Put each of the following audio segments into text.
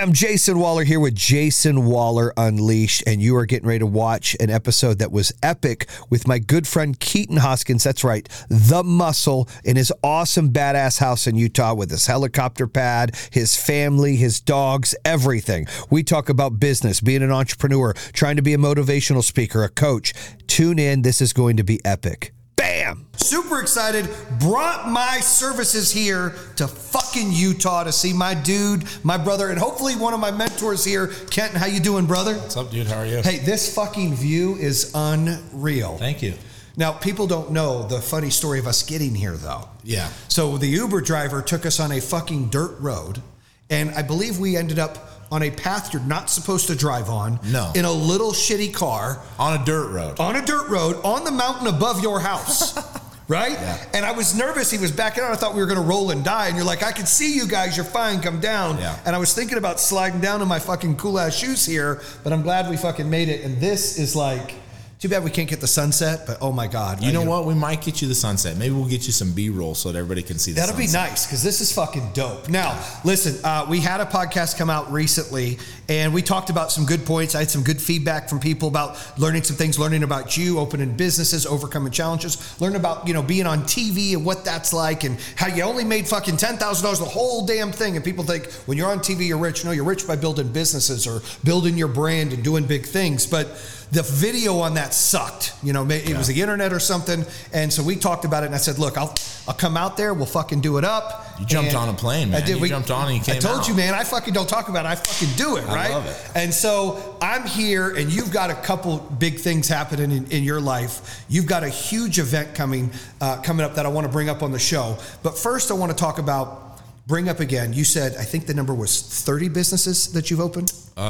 I'm Jason Waller here with Jason Waller Unleashed, and you are getting ready to watch an episode that was epic with my good friend Keaton Hoskins. That's right, the Muscle, in his awesome badass house in Utah with his helicopter pad, his family, his dogs, everything. We talk about business, being an entrepreneur, trying to be a motivational speaker, a coach. Tune in. This is going to be epic. Bam! Super excited. Brought my services here to fucking Utah to see my dude, my brother, and hopefully one of my mentors here. Kenton, how you doing, brother? What's up, dude? How are you? Hey, this fucking view is unreal. Thank you. Now, people don't know the funny story of us getting here, though. Yeah. So the Uber driver took us on a fucking dirt road, and I believe we ended up on a path you're not supposed to drive on. No. In a little shitty car. On a dirt road. On a dirt road, on the mountain above your house. Right? Yeah. And I was nervous. He was backing out. I thought we were going to roll and die. And you're like, I can see you guys. You're fine. Come down. Yeah. And I was thinking about sliding down in my fucking cool ass shoes here, but I'm glad we fucking made it. And this is like, too bad we can't get the sunset, but oh my God. You know what? We might get you the sunset. Maybe we'll get you some B-roll so that everybody can see the That'll sunset. be nice, because this is fucking dope. Now, listen, we had a podcast come out recently, and we talked about some good points. I had some good feedback from people about learning some things, learning about you, opening businesses, overcoming challenges, learning about, being on TV and what that's like, and how you only made fucking $10,000 the whole damn thing. And people think when you're on TV, you're rich. No, you're rich by building businesses or building your brand and doing big things. But the video on that sucked. It was the internet or something. And so we talked about it, and I said, look, I'll come out there. We'll fucking do it up. You jumped on a plane, man. I did. You jumped on and you came out. I told you, man, I fucking don't talk about it. I fucking do it, right? I love it. And so I'm here, and you've got a couple big things happening in your life. You've got a huge event coming up that I want to bring up on the show. But first, I want to bring up again. You said, I think the number was 30 businesses that you've opened?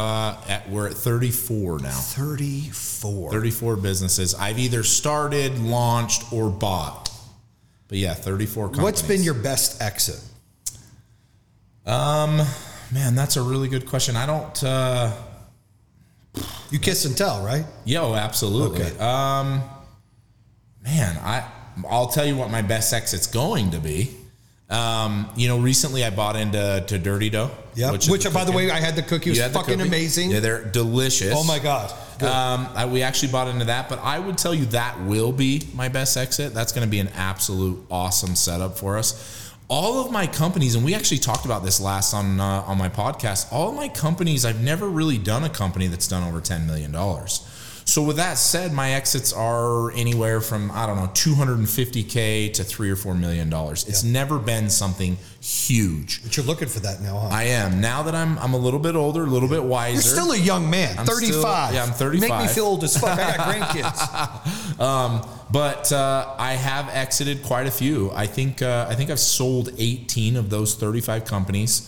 We're at 34 now. 34 businesses. I've either started, launched, or bought. But yeah, 34 companies. What's been your best exit? Man, that's a really good question. I don't... You kiss and tell, right? Yo, absolutely. Okay. Man, I'll tell you what my best exit's going to be. Recently I bought into Dirty Dough. Yeah. Which by the way, I had the cookie. It was fucking amazing. Yeah, they're delicious. Oh my God. Good. We actually bought into that, but I would tell you that will be my best exit. That's going to be an absolute awesome setup for us. All of my companies, and we actually talked about this last on my podcast, all of my companies, I've never really done a company that's done over $10 million. So with that said, my exits are anywhere from, $250K to $3 or $4 million. It's never been something huge. But you're looking for that now, huh? I am. Now that I'm a little bit older, a little bit wiser. You're still a young man, 35. I'm 35. You make me feel old as fuck. I got grandkids. But I have exited quite a few. I think I've sold 18 of those 35 companies.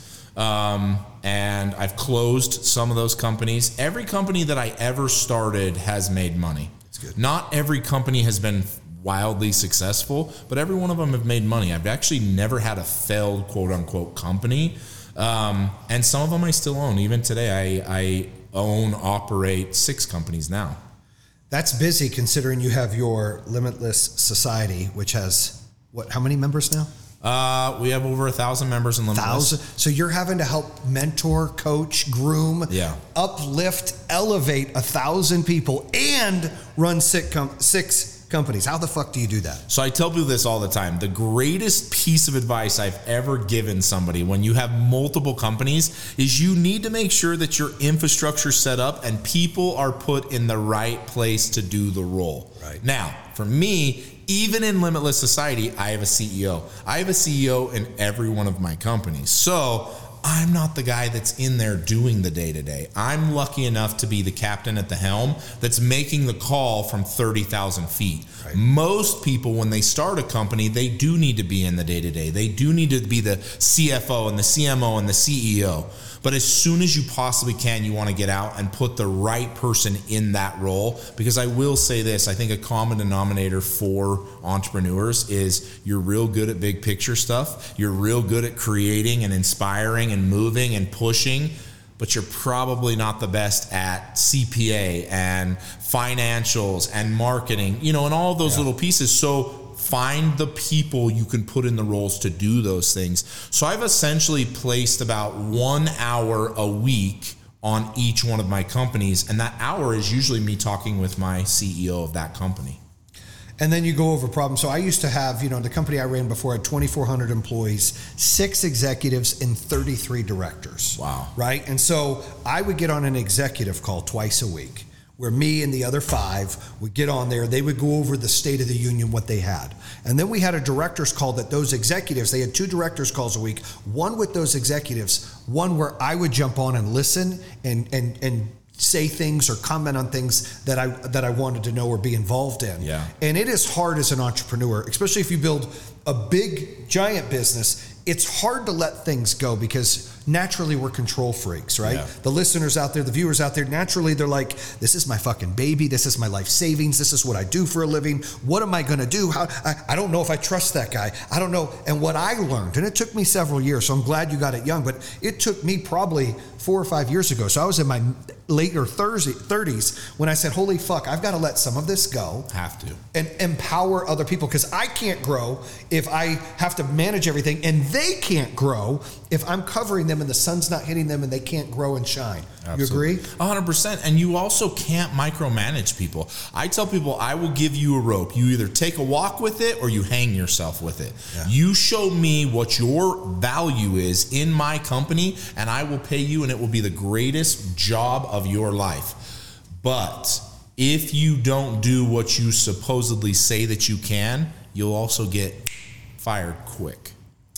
And I've closed some of those companies. Every company that I ever started has made money. That's good. Not every company has been wildly successful, but every one of them have made money. I've actually never had a failed quote unquote company. And some of them I still own. Even today, I operate 6 companies now. That's busy considering you have your Limitless Society, which has how many members now? We have over 1,000 members in Limitless. 1,000. So you're having to help mentor, coach, groom, uplift, elevate 1,000 people and run 6 companies. How the fuck do you do that? So I tell people this all the time. The greatest piece of advice I've ever given somebody when you have multiple companies is you need to make sure that your infrastructure is set up and people are put in the right place to do the role. Right. Now, for me, even in Limitless Society, I have a CEO. I have a CEO in every one of my companies. So I'm not the guy that's in there doing the day-to-day. I'm lucky enough to be the captain at the helm that's making the call from 30,000 feet. Right. Most people, when they start a company, they do need to be in the day-to-day. They do need to be the CFO and the CMO and the CEO. But as soon as you possibly can, you want to get out and put the right person in that role. Because I will say this, I think a common denominator for entrepreneurs is you're real good at big picture stuff. You're real good at creating and inspiring and moving and pushing, but you're probably not the best at CPA and financials and marketing, and all of those little pieces. So find the people you can put in the roles to do those things. So I've essentially placed about 1 hour a week on each one of my companies, and that hour is usually me talking with my CEO of that company. And then you go over problems. So I used to have, the company I ran before had 2,400 employees, 6 executives, and 33 directors. Wow. Right? And so I would get on an executive call twice a week, where me and the other 5 would get on there. They would go over the State of the Union, what they had. And then we had a director's call that those executives, they had 2 director's calls a week, one with those executives, one where I would jump on and listen and say things or comment on things that I wanted to know or be involved in. Yeah. And it is hard as an entrepreneur, especially if you build a big, giant business. It's hard to let things go because naturally we're control freaks, right? Yeah. The listeners out there, the viewers out there, naturally they're like, this is my fucking baby. This is my life savings. This is what I do for a living. What am I going to do? I don't know if I trust that guy. I don't know. And what I learned, and it took me several years, so I'm glad you got it young, but it took me probably 4 or 5 years ago. So I was in my later 30s when I said, holy fuck, I've got to let some of this go. Have to. And empower other people, because I can't grow if I have to manage everything, and they can't grow if I'm covering them and the sun's not hitting them and they can't grow and shine. Absolutely. You agree? 100%. And you also can't micromanage people. I tell people, I will give you a rope. You either take a walk with it or you hang yourself with it. Yeah. You show me what your value is in my company, and I will pay you, and it will be the greatest job of your life. But if you don't do what you supposedly say that you can, you'll also get fired quick.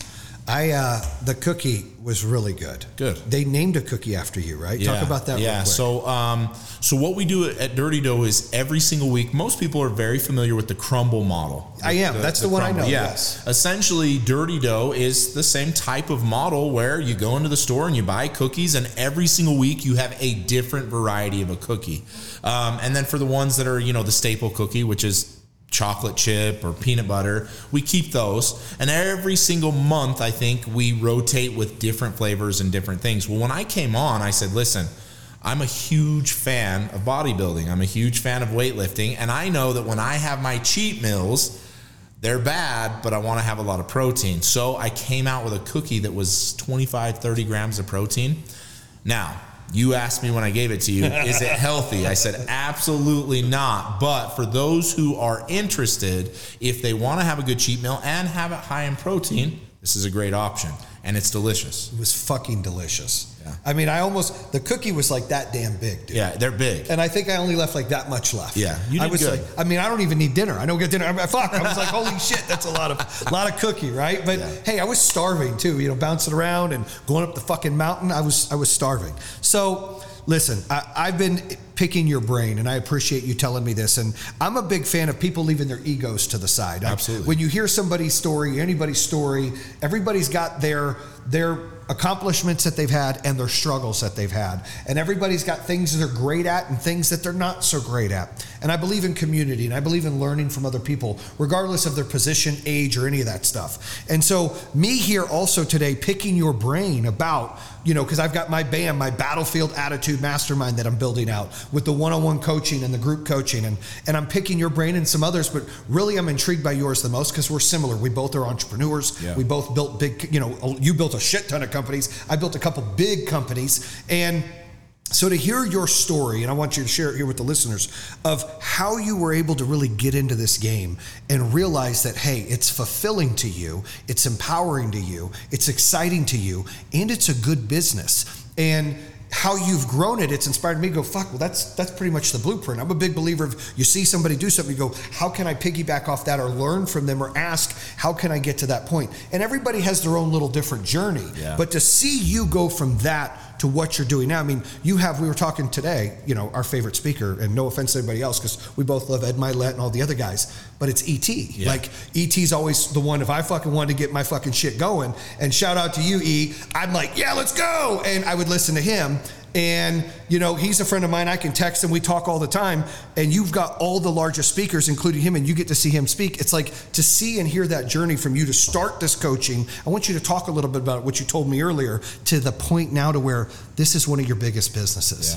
The cookie was really good. Good. They named a cookie after you, right? Yeah. Talk about that real quick. So what we do at Dirty Dough is every single week, most people are very familiar with the crumble model. I am. That's the one crumble. I know. Yeah. Yes. Essentially, Dirty Dough is the same type of model where you go into the store and you buy cookies, and every single week you have a different variety of a cookie. And then for the ones that are, the staple cookie, which is chocolate chip or peanut butter, we keep those. And every single month, I think we rotate with different flavors and different things. Well, when I came on, I said, listen, I'm a huge fan of bodybuilding. I'm a huge fan of weightlifting. And I know that when I have my cheat meals, they're bad, but I want to have a lot of protein. So I came out with a cookie that was 25, 30 grams of protein. Now, you asked me when I gave it to you, is it healthy? I said, absolutely not. But for those who are interested, if they want to have a good cheat meal and have it high in protein, this is a great option. And it's delicious. It was fucking delicious. Yeah. I mean, the cookie was like that damn big, dude. Yeah, they're big. And I think I only left like that much left. Yeah, you did good. I don't even need dinner. I don't get dinner. I was like, holy shit, that's a lot of cookie, right? But hey, I was starving too, bouncing around and going up the fucking mountain. I was starving. So listen, I've been picking your brain, and I appreciate you telling me this. And I'm a big fan of people leaving their egos to the side. Absolutely. When you hear somebody's story, anybody's story, everybody's got their accomplishments that they've had and their struggles that they've had. And everybody's got things that they're great at and things that they're not so great at. And I believe in community, and I believe in learning from other people, regardless of their position, age, or any of that stuff. And so me here also today picking your brain about, because I've got my BAM, my Battlefield Attitude Mastermind that I'm building out with the one-on-one coaching and the group coaching. And I'm picking your brain and some others, but really I'm intrigued by yours the most because we're similar. We both are entrepreneurs. Yeah. We both built big, you built a shit ton of companies. I built a couple big companies. And so to hear your story, and I want you to share it here with the listeners, of how you were able to really get into this game and realize that, hey, it's fulfilling to you, it's empowering to you, it's exciting to you, and it's a good business. And how you've grown it, it's inspired me to go, fuck, well, that's pretty much the blueprint. I'm a big believer of you see somebody do something, you go, how can I piggyback off that or learn from them or ask, how can I get to that point? And everybody has their own little different journey. Yeah. But to see you go from that to what you're doing now, I mean, we were talking today, our favorite speaker, and no offense to anybody else, because we both love Ed Milet and all the other guys, but it's E.T. Yeah. Like, E.T.'s always the one, if I fucking wanted to get my fucking shit going, and shout out to you, E, I'm like, yeah, let's go. And I would listen to him. And, he's a friend of mine. I can text him. We talk all the time. And you've got all the largest speakers, including him, and you get to see him speak. It's like to see and hear that journey from you to start this coaching. I want you to talk a little bit about what you told me earlier to the point now to where this is one of your biggest businesses. Yeah.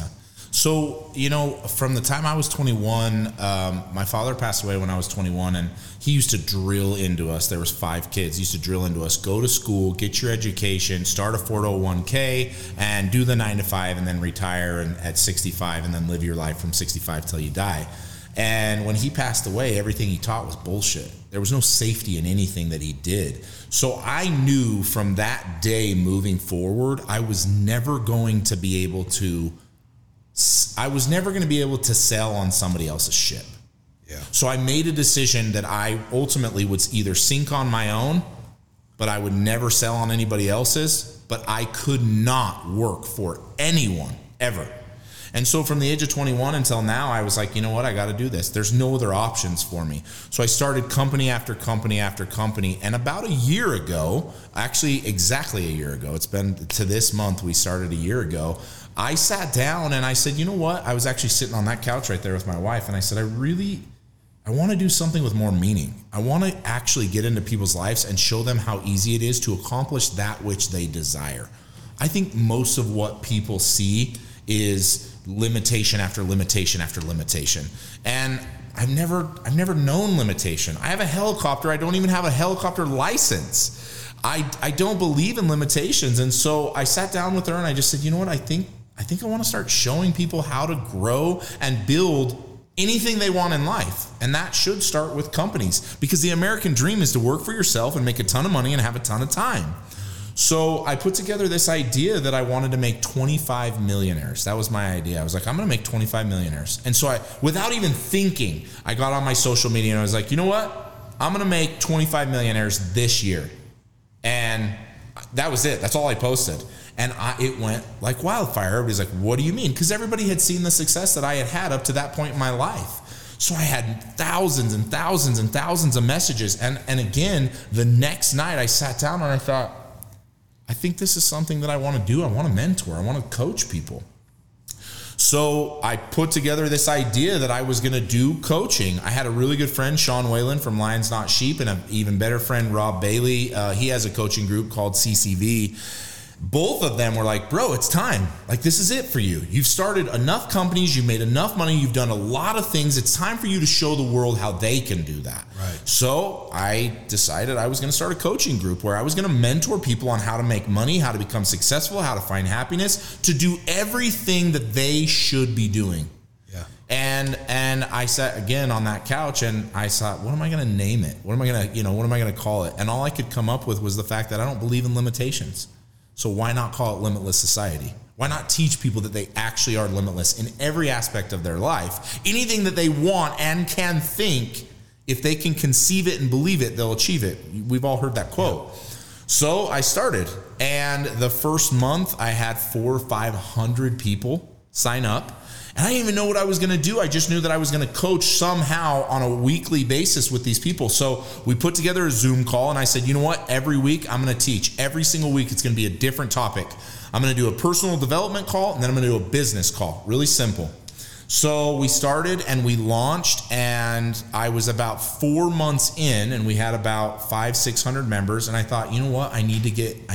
So, from the time I was 21, my father passed away when I was 21, and he used to drill into us. There was 5 kids. He used to drill into us, go to school, get your education, start a 401k, and do the 9 to 5, and then retire at 65, and then live your life from 65 till you die. And when he passed away, everything he taught was bullshit. There was no safety in anything that he did. So I knew from that day moving forward, I was never going to be able to sell on somebody else's ship. Yeah. So I made a decision that I ultimately would either sink on my own, but I would never sell on anybody else's, but I could not work for anyone ever. And so from the age of 21 until now, I was like, you know what? I got to do this. There's no other options for me. So I started company after company after company. And about a year ago, actually exactly a year ago, it's been to this month, we started a year ago, I sat down and I said, you know what? I was actually sitting on that couch right there with my wife. And I said, I want to do something with more meaning. I want to actually get into people's lives and show them how easy it is to accomplish that which they desire. I think most of what people see is limitation after limitation after limitation. And I've never known limitation. I have a helicopter. I don't even have a helicopter license. I don't believe in limitations. And so I sat down with her and I just said, you know what? I think I want to start showing people how to grow and build anything they want in life. And that should start with companies, because the American dream is to work for yourself and make a ton of money and have a ton of time. So I put together this idea that I wanted to make 25 millionaires. That was my idea. I was like, I'm going to make 25 millionaires. And so without even thinking, I got on my social media and I was like, you know what? I'm going to make 25 millionaires this year. And that was it. That's all I posted. And it went like wildfire. Everybody's like, what do you mean? Because everybody had seen the success that I had up to that point in my life. So I had thousands and thousands and thousands of messages. And again, the next night I sat down and I thought, I think this is something that I want to do. I want to mentor. I want to coach people. So I put together this idea that I was going to do coaching. I had a really good friend, Sean Whalen from Lions Not Sheep, and an even better friend, Rob Bailey. He has a coaching group called CCV. Both of them were like, bro, it's time. Like, this is it for you. You've started enough companies. You've made enough money. You've done a lot of things. It's time for you to show the world how they can do that. Right. So I decided I was going to start a coaching group where I was going to mentor people on how to make money, how to become successful, how to find happiness, to do everything that they should be doing. Yeah. And I sat again on that couch and I thought, what am I going to name it? What am I going to call it? And all I could come up with was the fact that I don't believe in limitations. So why not call it Limitless Society? Why not teach people that they actually are limitless in every aspect of their life? Anything that they want and can think, if they can conceive it and believe it, they'll achieve it. We've all heard that quote. Yeah. So I started, and the first month I had 400 or 500 people sign up. And I didn't even know what I was going to do. I just knew that I was going to coach somehow on a weekly basis with these people. So we put together a Zoom call and I said, you know what? Every week I'm going to teach. Every single week it's going to be a different topic. I'm going to do a personal development call and then I'm going to do a business call. Really simple. So we started and we launched, and I was about 4 months in and we had about 500-600 members. And I thought, you know what? I need to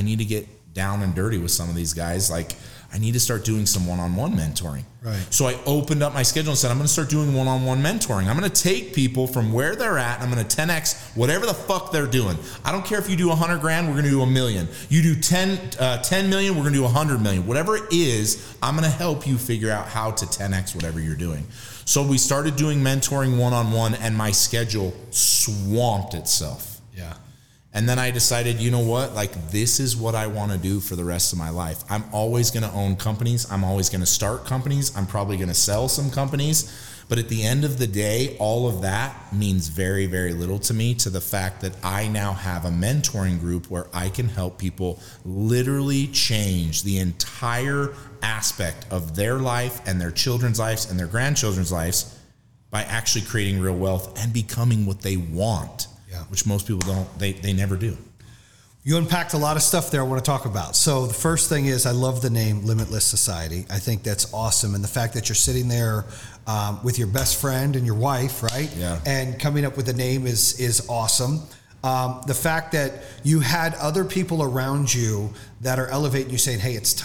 get down and dirty with some of these guys. Like, I need to start doing some one-on-one mentoring. Right. So I opened up my schedule and said, I'm going to start doing one-on-one mentoring. I'm going to take people from where they're at, and I'm going to 10X whatever the fuck they're doing. I don't care if you do 100 grand, we're going to do $1 million. You do 10 million, we're going to do 100 million. Whatever it is, I'm going to help you figure out how to 10X whatever you're doing. So we started doing mentoring one-on-one, and my schedule swamped itself. Yeah. And then I decided, you know what? Like, this is what I want to do for the rest of my life. I'm always going to own companies. I'm always going to start companies. I'm probably going to sell some companies. But at the end of the day, all of that means very, very little to me, to the fact that I now have a mentoring group where I can help people literally change the entire aspect of their life and their children's lives and their grandchildren's lives by actually creating real wealth and becoming what they want. Yeah. Which most people don't, they never do. You unpacked a lot of stuff there I want to talk about. So the first thing is, I love the name Limitless Society. I think that's awesome. And the fact that you're sitting there with your best friend and your wife, right? Yeah. And coming up with a name is awesome. The fact that you had other people around you that are elevating you, saying, hey, it's time,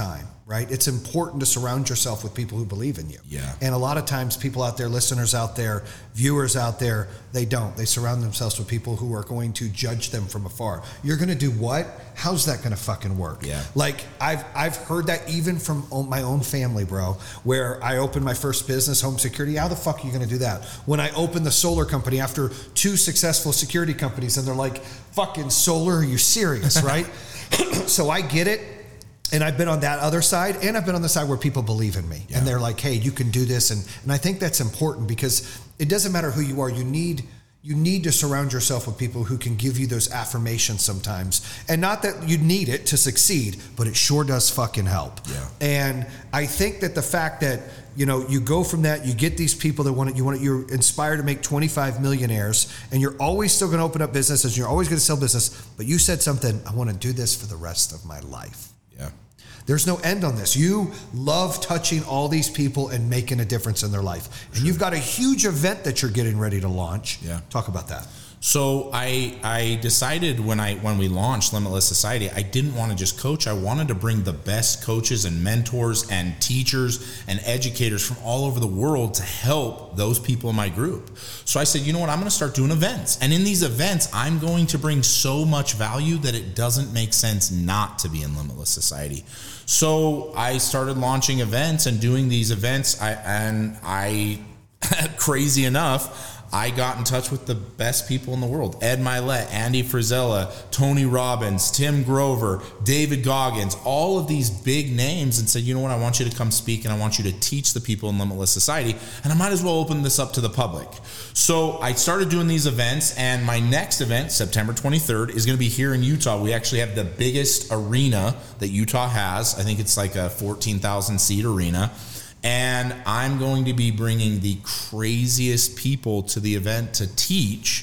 right? It's important to surround yourself with people who believe in you. Yeah. And a lot of times people out there, listeners out there, viewers out there, they don't. They surround themselves with people who are going to judge them from afar. You're going to do what? How's that going to fucking work? Yeah. Like I've heard that even from my own family, bro, where I opened my first business, home security. How the fuck are you going to do that? When I opened the solar company after 2 successful security companies, and they're like, fucking solar, are you serious, right? So I get it. And I've been on that other side, and I've been on the side where people believe in me. Yeah. And they're like, hey, you can do this. And I think that's important, because it doesn't matter who you are. You need to surround yourself with people who can give you those affirmations sometimes. And not that you need it to succeed, but it sure does fucking help. Yeah. And I think that the fact that, you know, you go from that, you get these people that you're inspired to make 25 millionaires, and you're always still going to open up businesses, and you're always going to sell business, but you said something, I want to do this for the rest of my life. Yeah. There's no end on this. You love touching all these people and making a difference in their life. And you've got a huge event that you're getting ready to launch. Yeah. Talk about that. So I decided when we launched Limitless Society, I didn't want to just coach. I wanted to bring the best coaches and mentors and teachers and educators from all over the world to help those people in my group. So I said, you know what, I'm going to start doing events. And in these events, I'm going to bring so much value that it doesn't make sense not to be in Limitless Society. So I started launching events and doing these events. Crazy enough, I got in touch with the best people in the world. Ed Milet, Andy Frisella, Tony Robbins, Tim Grover, David Goggins, all of these big names, and said, you know what, I want you to come speak, and I want you to teach the people in Limitless Society, and I might as well open this up to the public. So I started doing these events, and my next event, September 23rd, is going to be here in Utah. We actually have the biggest arena that Utah has. I think it's like a 14,000 seat arena. And I'm going to be bringing the craziest people to the event to teach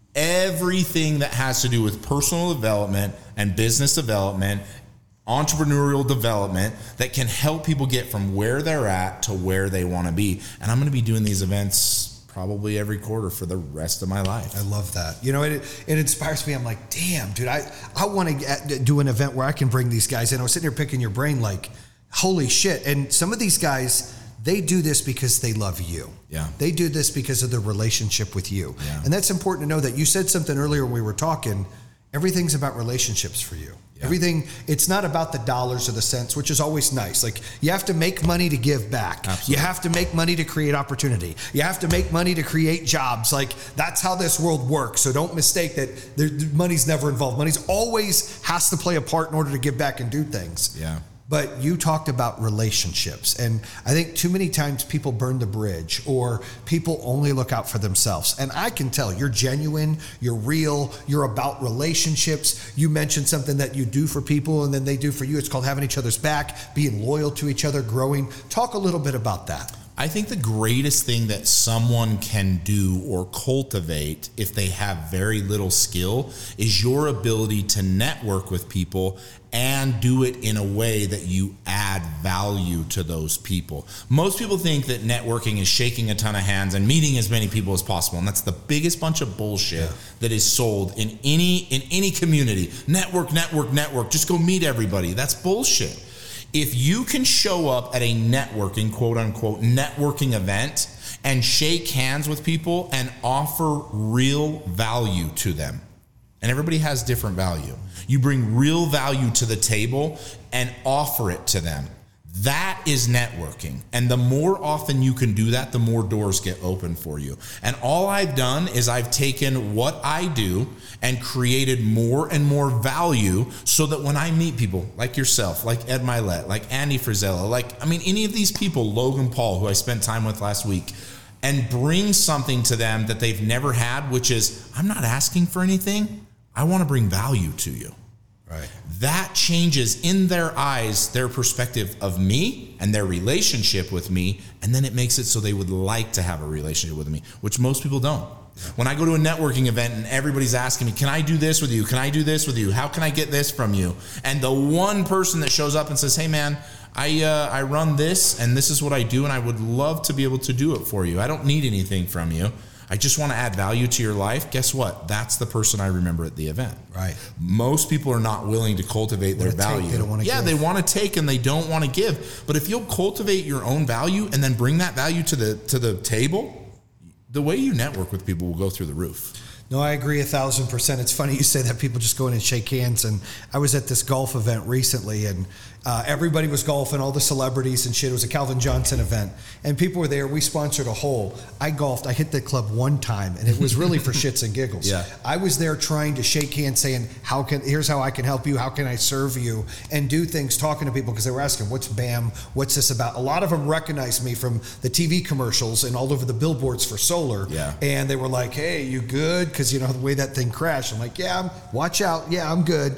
everything that has to do with personal development and business development, entrepreneurial development, that can help people get from where they're at to where they want to be. And I'm going to be doing these events probably every quarter for the rest of my life. I love that. You know, it inspires me. I'm like, damn, dude, I want to do an event where I can bring these guys in. I was sitting here picking your brain like, holy shit. And some of these guys, they do this because they love you. Yeah. They do this because of their relationship with you. Yeah. And that's important to know. That you said something earlier when we were talking, everything's about relationships for you. Yeah. Everything, it's not about the dollars or the cents, which is always nice. Like, you have to make money to give back. Absolutely. You have to make money to create opportunity. You have to make money to create jobs. Like, that's how this world works. So don't mistake that money's never involved. Money's always has to play a part in order to give back and do things. Yeah. But you talked about relationships, and I think too many times people burn the bridge, or people only look out for themselves. And I can tell you're genuine, you're real, you're about relationships. You mentioned something that you do for people and then they do for you. It's called having each other's back, being loyal to each other, growing. Talk a little bit about that. I think the greatest thing that someone can do or cultivate if they have very little skill is your ability to network with people and do it in a way that you add value to those people. Most people think that networking is shaking a ton of hands and meeting as many people as possible, and that's the biggest bunch of bullshit that is sold in any community. Network, just go meet everybody. That's bullshit. If you can show up at a networking, quote unquote, networking event and shake hands with people and offer real value to them, and everybody has different value, you bring real value to the table and offer it to them. That is networking. And the more often you can do that, the more doors get open for you. And all I've done is I've taken what I do and created more and more value so that when I meet people like yourself, like Ed Milet, like Andy Frisella, any of these people, Logan Paul, who I spent time with last week, and bring something to them that they've never had, which is, I'm not asking for anything. I want to bring value to you. Right. That changes in their eyes their perspective of me and their relationship with me, and then it makes it so they would like to have a relationship with me, which most people don't. When I go to a networking event and everybody's asking me, can I do this with you? Can I do this with you? How can I get this from you? And the one person that shows up and says, hey man, I run this and this is what I do, and I would love to be able to do it for you. I don't need anything from you. I just want to add value to your life. Guess what? That's the person I remember at the event. Right. Most people are not willing to cultivate their value. They don't want to give. They want to take and they don't want to give. But if you'll cultivate your own value and then bring that value to the table, the way you network with people will go through the roof. No, I agree 1,000%. It's funny you say that, people just go in and shake hands. And I was at this golf event recently, and everybody was golfing, all the celebrities and shit. It was a Calvin Johnson event, and people were there. We sponsored a hole. I golfed. I hit the club one time, and it was really for shits and giggles. Yeah. I was there trying to shake hands, saying, here's how I can help you. How can I serve you? And do things, talking to people, because they were asking, what's BAM? What's this about? A lot of them recognized me from the TV commercials and all over the billboards for solar. Yeah. And they were like, hey, you good? Because, you know, the way that thing crashed. I'm like, yeah, watch out. Yeah, I'm good.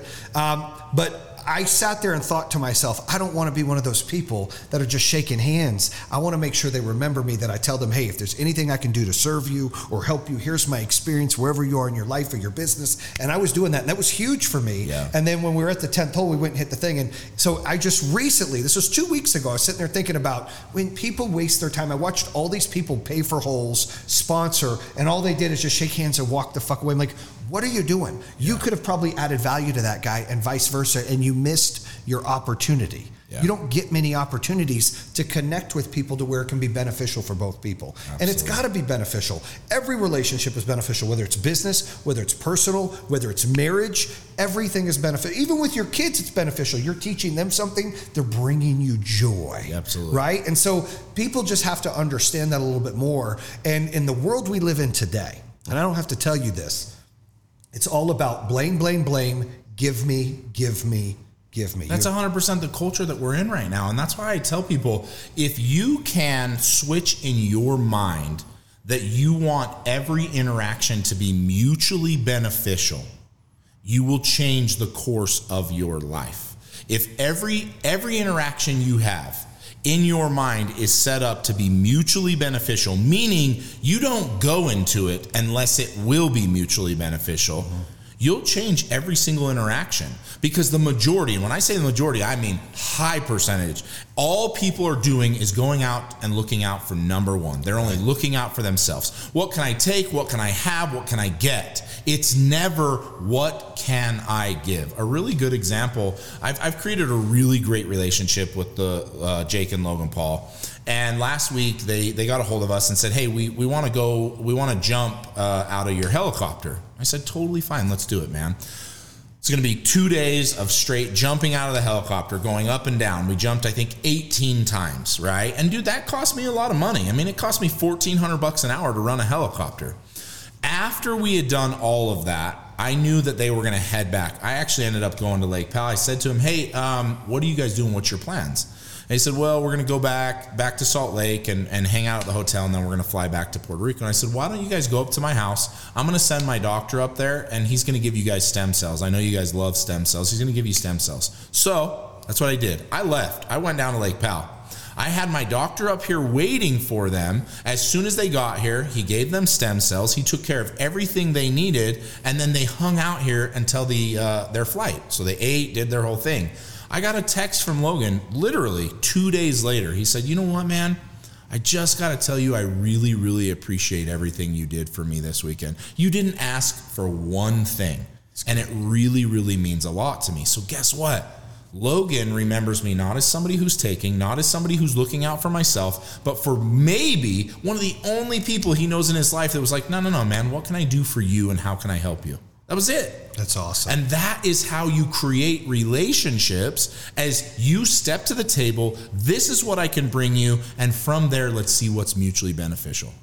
But I sat there and thought to myself, I don't want to be one of those people that are just shaking hands. I want to make sure they remember me, that I tell them, hey, if there's anything I can do to serve you or help you, here's my experience wherever you are in your life or your business. And I was doing that, and that was huge for me. Yeah. And then when we were at the 10th hole, we went and hit the thing. And so I just recently, this was 2 weeks ago, I was sitting there thinking about when people waste their time. I watched all these people pay for holes, sponsor, and all they did is just shake hands and walk the fuck away. I'm like, what are you doing? You could have probably added value to that guy and vice versa, and you missed your opportunity. Yeah. You don't get many opportunities to connect with people to where it can be beneficial for both people. Absolutely. And it's got to be beneficial. Every relationship is beneficial, whether it's business, whether it's personal, whether it's marriage. Everything is beneficial. Even with your kids, it's beneficial. You're teaching them something. They're bringing you joy. Absolutely. Right? And so people just have to understand that a little bit more. And in the world we live in today, and I don't have to tell you this, it's all about blame, blame, blame, give me, give me, give me. That's 100% the culture that we're in right now. And that's why I tell people, if you can switch in your mind that you want every interaction to be mutually beneficial, you will change the course of your life. If every interaction you have in your mind is set up to be mutually beneficial, meaning you don't go into it unless it will be mutually beneficial, you'll change every single interaction. Because the majority, and when I say the majority, I mean high percentage, all people are doing is going out and looking out for number one. They're only looking out for themselves. What can I take? What can I have? What can I get? It's never, what can I give? A really good example, I've created a really great relationship with the Jake and Logan Paul. And last week they got a hold of us and said, hey, we want to jump out of your helicopter. I said, totally fine. Let's do it, man. It's going to be 2 days of straight jumping out of the helicopter, going up and down. We jumped, I think, 18 times, right? And dude, that cost me a lot of money. I mean, it cost me $1,400 an hour to run a helicopter. After we had done all of that, I knew that they were going to head back. I actually ended up going to Lake Powell. I said to him, hey, what are you guys doing? What's your plans? And he said, well, we're going to go back to Salt Lake and hang out at the hotel, and then we're going to fly back to Puerto Rico. And I said, why don't you guys go up to my house? I'm going to send my doctor up there, and he's going to give you guys stem cells. I know you guys love stem cells. He's going to give you stem cells. So that's what I did. I left. I went down to Lake Powell. I had my doctor up here waiting for them. As soon as they got here, he gave them stem cells. He took care of everything they needed, and then they hung out here until their flight. So they ate, did their whole thing. I got a text from Logan literally 2 days later. He said, you know what, man? I just got to tell you, I really, really appreciate everything you did for me this weekend. You didn't ask for one thing, and it really, really means a lot to me. So guess what? Logan remembers me not as somebody who's taking, not as somebody who's looking out for myself, but for maybe one of the only people he knows in his life that was like, no, man, what can I do for you and how can I help you? That was it. That's awesome. And that is how you create relationships. As you step to the table, this is what I can bring you, and from there, let's see what's mutually beneficial.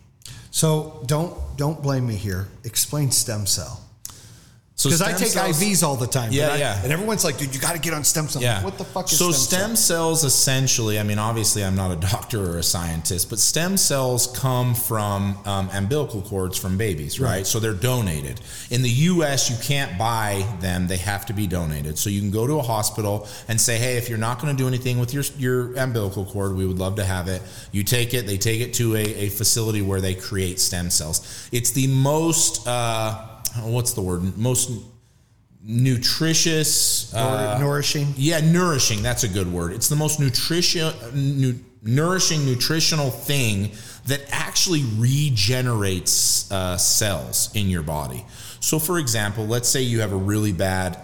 So don't blame me here. Explain stem cell. Because I take IVs all the time. Yeah. And everyone's like, dude, you got to get on stem cells. Yeah. What the fuck is stem cells? So stem cells essentially, I mean, obviously I'm not a doctor or a scientist, but stem cells come from umbilical cords from babies, right? So they're donated. In the U.S., you can't buy them. They have to be donated. So you can go to a hospital and say, hey, if you're not going to do anything with your umbilical cord, we would love to have it. You take it. They take it to a facility where they create stem cells. It's the most... what's the word? Most nutritious, nourishing. Yeah, nourishing. That's a good word. It's the most nourishing, nutritional thing that actually regenerates cells in your body. So, for example, let's say you have a really bad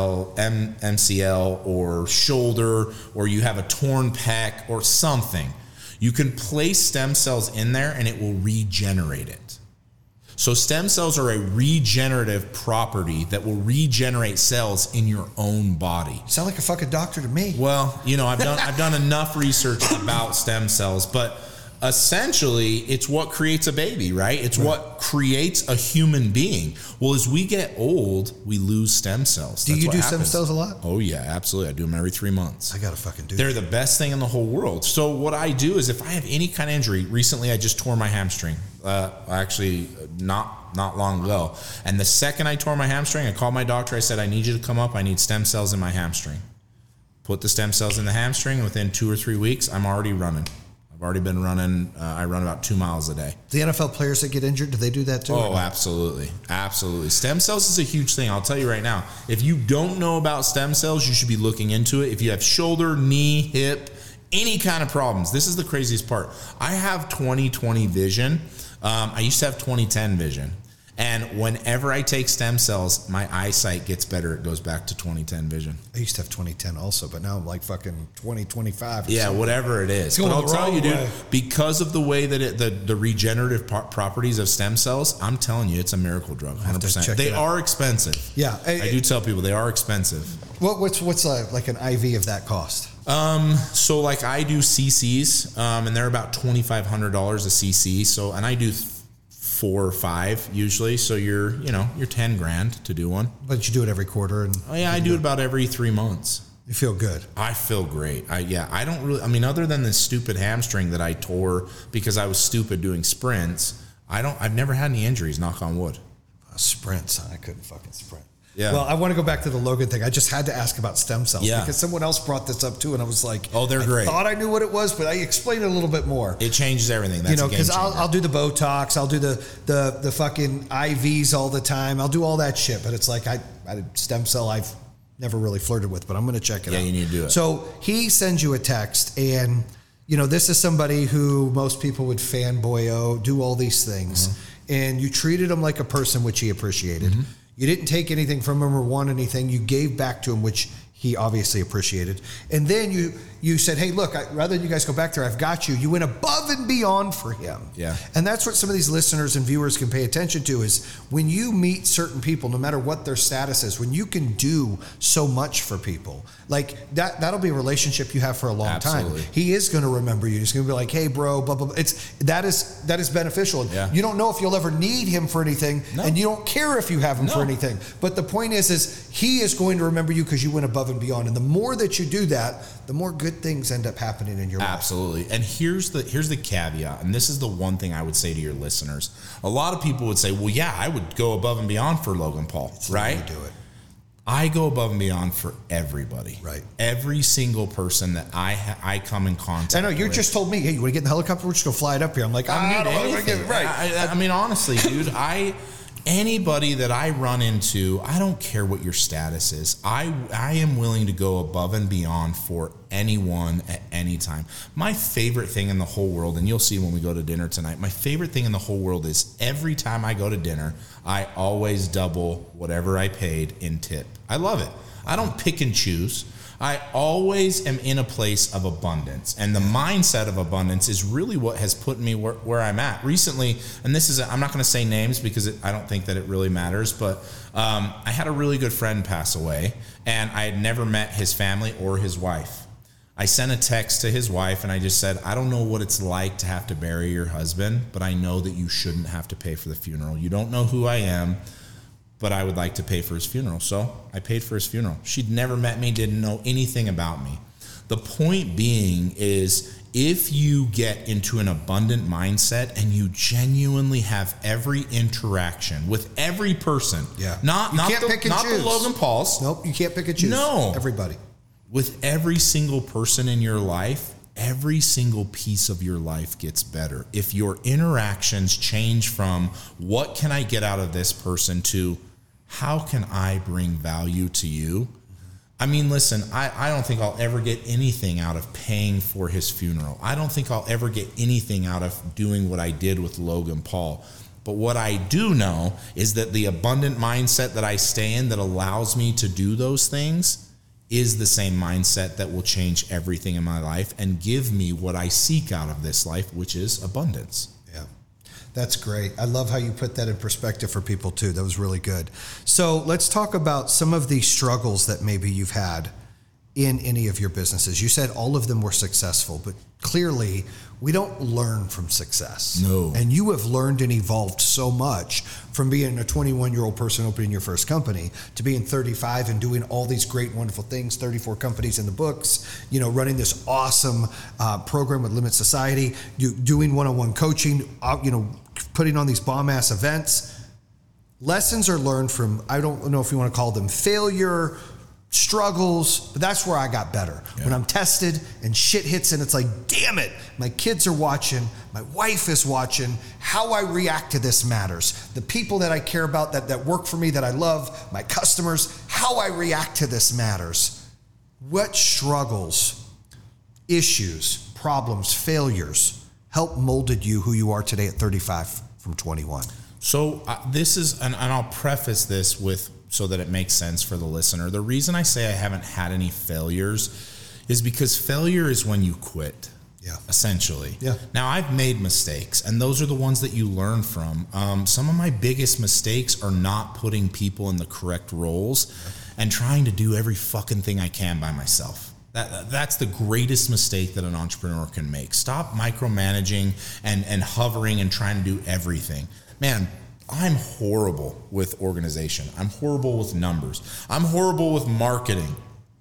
MCL or shoulder, or you have a torn pec or something. You can place stem cells in there and it will regenerate it. So stem cells are a regenerative property that will regenerate cells in your own body. You sound like a fucking doctor to me. Well, I've done enough research about stem cells, but essentially it's what creates a baby, right? It's what creates a human being. Well, as we get old, we lose stem cells. Do you do stem cells a lot? Oh yeah, absolutely. I do them every 3 months. I gotta fucking do. They're the best thing in the whole world. So what I do is, if I have any kind of injury, recently I just tore my hamstring. Actually, not long ago. And the second I tore my hamstring, I called my doctor. I said, I need you to come up. I need stem cells in my hamstring. Put the stem cells in the hamstring, and within 2 or 3 weeks, I'm already running. I've already been running. I run about 2 miles a day. The NFL players that get injured, do they do that too? Oh, absolutely. Absolutely. Stem cells is a huge thing. I'll tell you right now, if you don't know about stem cells, you should be looking into it. If you have shoulder, knee, hip, any kind of problems, this is the craziest part. I have 20/20 vision. I used to have 20/10 vision. And whenever I take stem cells, my eyesight gets better. It goes back to 20/10 vision. I used to have 20/10 also, but now I'm like fucking 20/25. Yeah, something. Whatever it is. But I'll tell you, dude, because of the way that the regenerative properties of stem cells, I'm telling you, it's a miracle drug. 100%. They are expensive. Yeah, I do tell people they are expensive. What's like an IV of that cost? So like I do CCs, and they're about $2,500 a CC. So, and I do 4 or 5 usually. So you're $10,000 to do one. But you do it every quarter, and I do it about every 3 months. You feel good. I feel great. I don't really. I mean, other than this stupid hamstring that I tore because I was stupid doing sprints, I've never had any injuries. Knock on wood. Sprints. I couldn't fucking sprint. Yeah. Well, I want to go back to the Logan thing. I just had to ask about stem cells because someone else brought this up too, and I was like, "Oh, they're great." I thought I knew what it was, but I explained it a little bit more. It changes everything. That's because I'll do the Botox, I'll do the fucking IVs all the time. I'll do all that shit, but it's like I stem cell I've never really flirted with, but I'm going to check it out. Yeah, you need to do it. So he sends you a text, and this is somebody who most people would fanboy, do all these things, and you treated him like a person, which he appreciated. You didn't take anything from him or want anything. You gave back to him, which he obviously appreciated. And then you said, hey, look, rather than you guys go back there, I've got you. You went above and beyond for him. Yeah. And that's what some of these listeners and viewers can pay attention to is when you meet certain people, no matter what their status is, when you can do so much for people, like that'll be a relationship you have for a long time. He is going to remember you. He's going to be like, hey, bro, blah, blah, blah. That is beneficial. Yeah. You don't know if you'll ever need him for anything, and you don't care if you have him for anything. But the point is he is going to remember you because you went above and beyond. And the more that you do that, the more good things end up happening in your life. Absolutely. And here's the caveat, and this is the one thing I would say to your listeners. A lot of people would say, well, yeah, I would go above and beyond for Logan Paul, right? You do it. I go above and beyond for everybody. Right. Every single person that I come in contact with. I know, you just told me, hey, you want to get in the helicopter? We're just going to fly it up here. I'm like, I mean, honestly, dude, anybody that I run into, I don't care what your status is. I am willing to go above and beyond for anyone at any time. My favorite thing in the whole world, and you'll see when we go to dinner tonight, my favorite thing in the whole world is every time I go to dinner, I always double whatever I paid in tip. I love it. I don't pick and choose. I always am in a place of abundance, and the mindset of abundance is really what has put me where I'm at recently. And I'm not going to say names because I don't think that it really matters, but I had a really good friend pass away, and I had never met his family or his wife. I sent a text to his wife, and I just said, I don't know what it's like to have to bury your husband, but I know that you shouldn't have to pay for the funeral. You don't know who I am, but I would like to pay for his funeral. So I paid for his funeral. She'd never met me, didn't know anything about me. The point being is if you get into an abundant mindset and you genuinely have every interaction with every person, not the Logan Pauls. Nope, you can't pick and choose. No. Everybody. With every single person in your life, every single piece of your life gets better. If your interactions change from what can I get out of this person to how can I bring value to you? I mean, listen, I don't think I'll ever get anything out of paying for his funeral. I don't think I'll ever get anything out of doing what I did with Logan Paul. But what I do know is that the abundant mindset that I stay in that allows me to do those things is the same mindset that will change everything in my life and give me what I seek out of this life, which is abundance. Yeah, that's great. I love how you put that in perspective for people too. That was really good. So let's talk about some of the struggles that maybe you've had in any of your businesses. You said all of them were successful, but clearly we don't learn from success. No. And you have learned and evolved so much from being a 21-year-old person opening your first company to being 35 and doing all these great, wonderful things, 34 companies in the books, running this awesome program with Limit Society, doing one-on-one coaching, putting on these bomb-ass events. Lessons are learned from, I don't know if you want to call them failure, struggles, but that's where I got better. Yeah. When I'm tested and shit hits and it's like, damn it, my kids are watching, my wife is watching, how I react to this matters. The people that I care about, that work for me, that I love, my customers, how I react to this matters. What struggles, issues, problems, failures help molded you who you are today at 35 from 21? So this is, and I'll preface this with, so that it makes sense for the listener. The reason I say I haven't had any failures is because failure is when you quit. Yeah. Essentially. Yeah. Now I've made mistakes, and those are the ones that you learn from. Some of my biggest mistakes are not putting people in the correct roles and trying to do every fucking thing I can by myself. That's the greatest mistake that an entrepreneur can make. Stop micromanaging and hovering and trying to do everything. Man, I'm horrible with organization. I'm horrible with numbers. I'm horrible with marketing.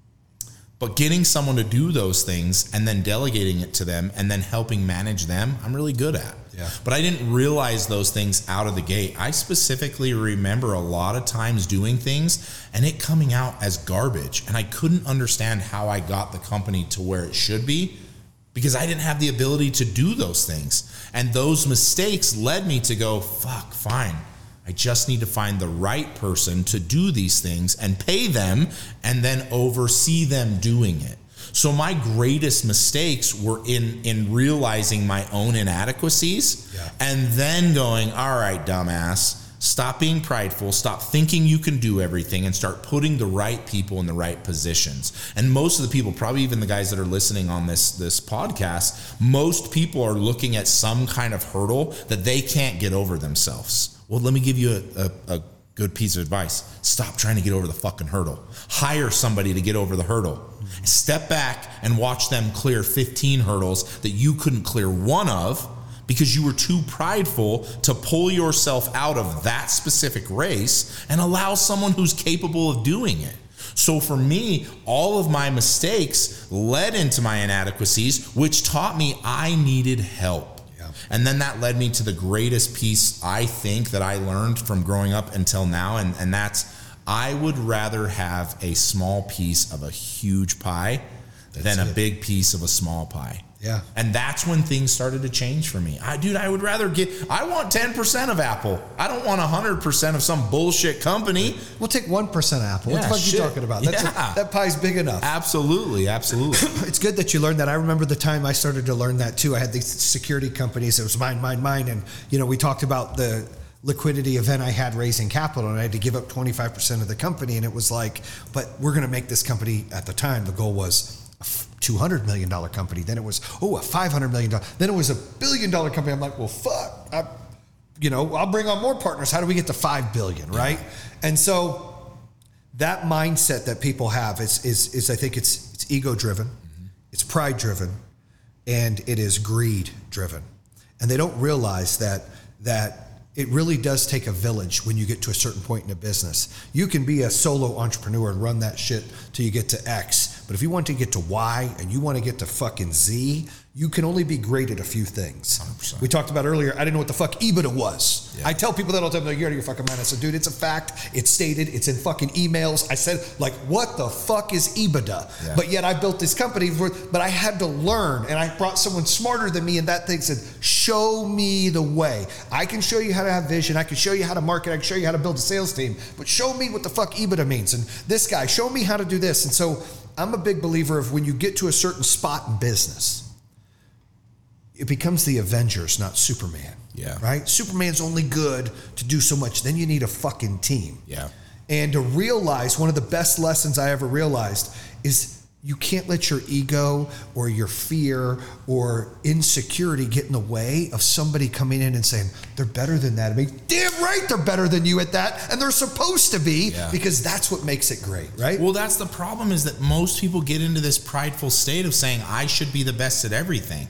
But getting someone to do those things and then delegating it to them and then helping manage them, I'm really good at. Yeah. But I didn't realize those things out of the gate. I specifically remember a lot of times doing things and it coming out as garbage. And I couldn't understand how I got the company to where it should be, because I didn't have the ability to do those things. And those mistakes led me to go, fuck, fine. I just need to find the right person to do these things and pay them and then oversee them doing it. So my greatest mistakes were in realizing my own inadequacies and then going, all right, dumbass, stop being prideful, stop thinking you can do everything, and start putting the right people in the right positions. And most of the people, probably even the guys that are listening on this podcast, most people are looking at some kind of hurdle that they can't get over themselves. Well, let me give you a good piece of advice. Stop trying to get over the fucking hurdle. Hire somebody to get over the hurdle. Step back and watch them clear 15 hurdles that you couldn't clear one of, because you were too prideful to pull yourself out of that specific race and allow someone who's capable of doing it. So for me, all of my mistakes led into my inadequacies, which taught me I needed help. Yeah. And then that led me to the greatest piece, I think, that I learned from growing up until now, and that's, I would rather have a small piece of a huge pie than a big piece of a small pie. Yeah. And that's when things started to change for me. I would rather I want 10% of Apple. I don't want 100% of some bullshit company. We'll take 1% Apple. What the fuck are you talking about? That pie's big enough. Absolutely. It's good that you learned that. I remember the time I started to learn that too. I had these security companies. It was mine. And, we talked about the liquidity event I had raising capital, and I had to give up 25% of the company. And it was like, but we're going to make this company, at the time, the goal was a $200 million company. Then it was, a $500 million. Then it was $1 billion company. I'm like, well, fuck. I'll bring on more partners. How do we get to $5 billion, right? Yeah. And so that mindset that people have is I think it's ego driven, it's pride driven, and it is greed driven. And they don't realize that it really does take a village when you get to a certain point in a business. You can be a solo entrepreneur and run that shit till you get to X. But if you want to get to Y and you want to get to fucking Z, You can only be great at a few things. 100%. We talked about earlier, I didn't know what the fuck EBITDA was. Yeah. I tell people that all the time, like, you're out of your fucking mind. I said, dude, it's a fact. It's stated. It's in fucking emails. I said, like, what the fuck is EBITDA? Yeah. But yet I built this company, but I had to learn. And I brought someone smarter than me, and that thing said, show me the way. I can show you how to have vision. I can show you how to market. I can show you how to build a sales team. But show me what the fuck EBITDA means. And this guy, show me how to do this. And so I'm a big believer of when you get to a certain spot in business, it becomes the Avengers, not Superman. Yeah. Right? Superman's only good to do so much. Then you need a fucking team. Yeah. And to realize, one of the best lessons I ever realized is you can't let your ego or your fear or insecurity get in the way of somebody coming in and saying, they're better than that. I mean, damn right they're better than you at that. And they're supposed to be, because that's what makes it great, right? Well, that's the problem, is that most people get into this prideful state of saying, I should be the best at everything.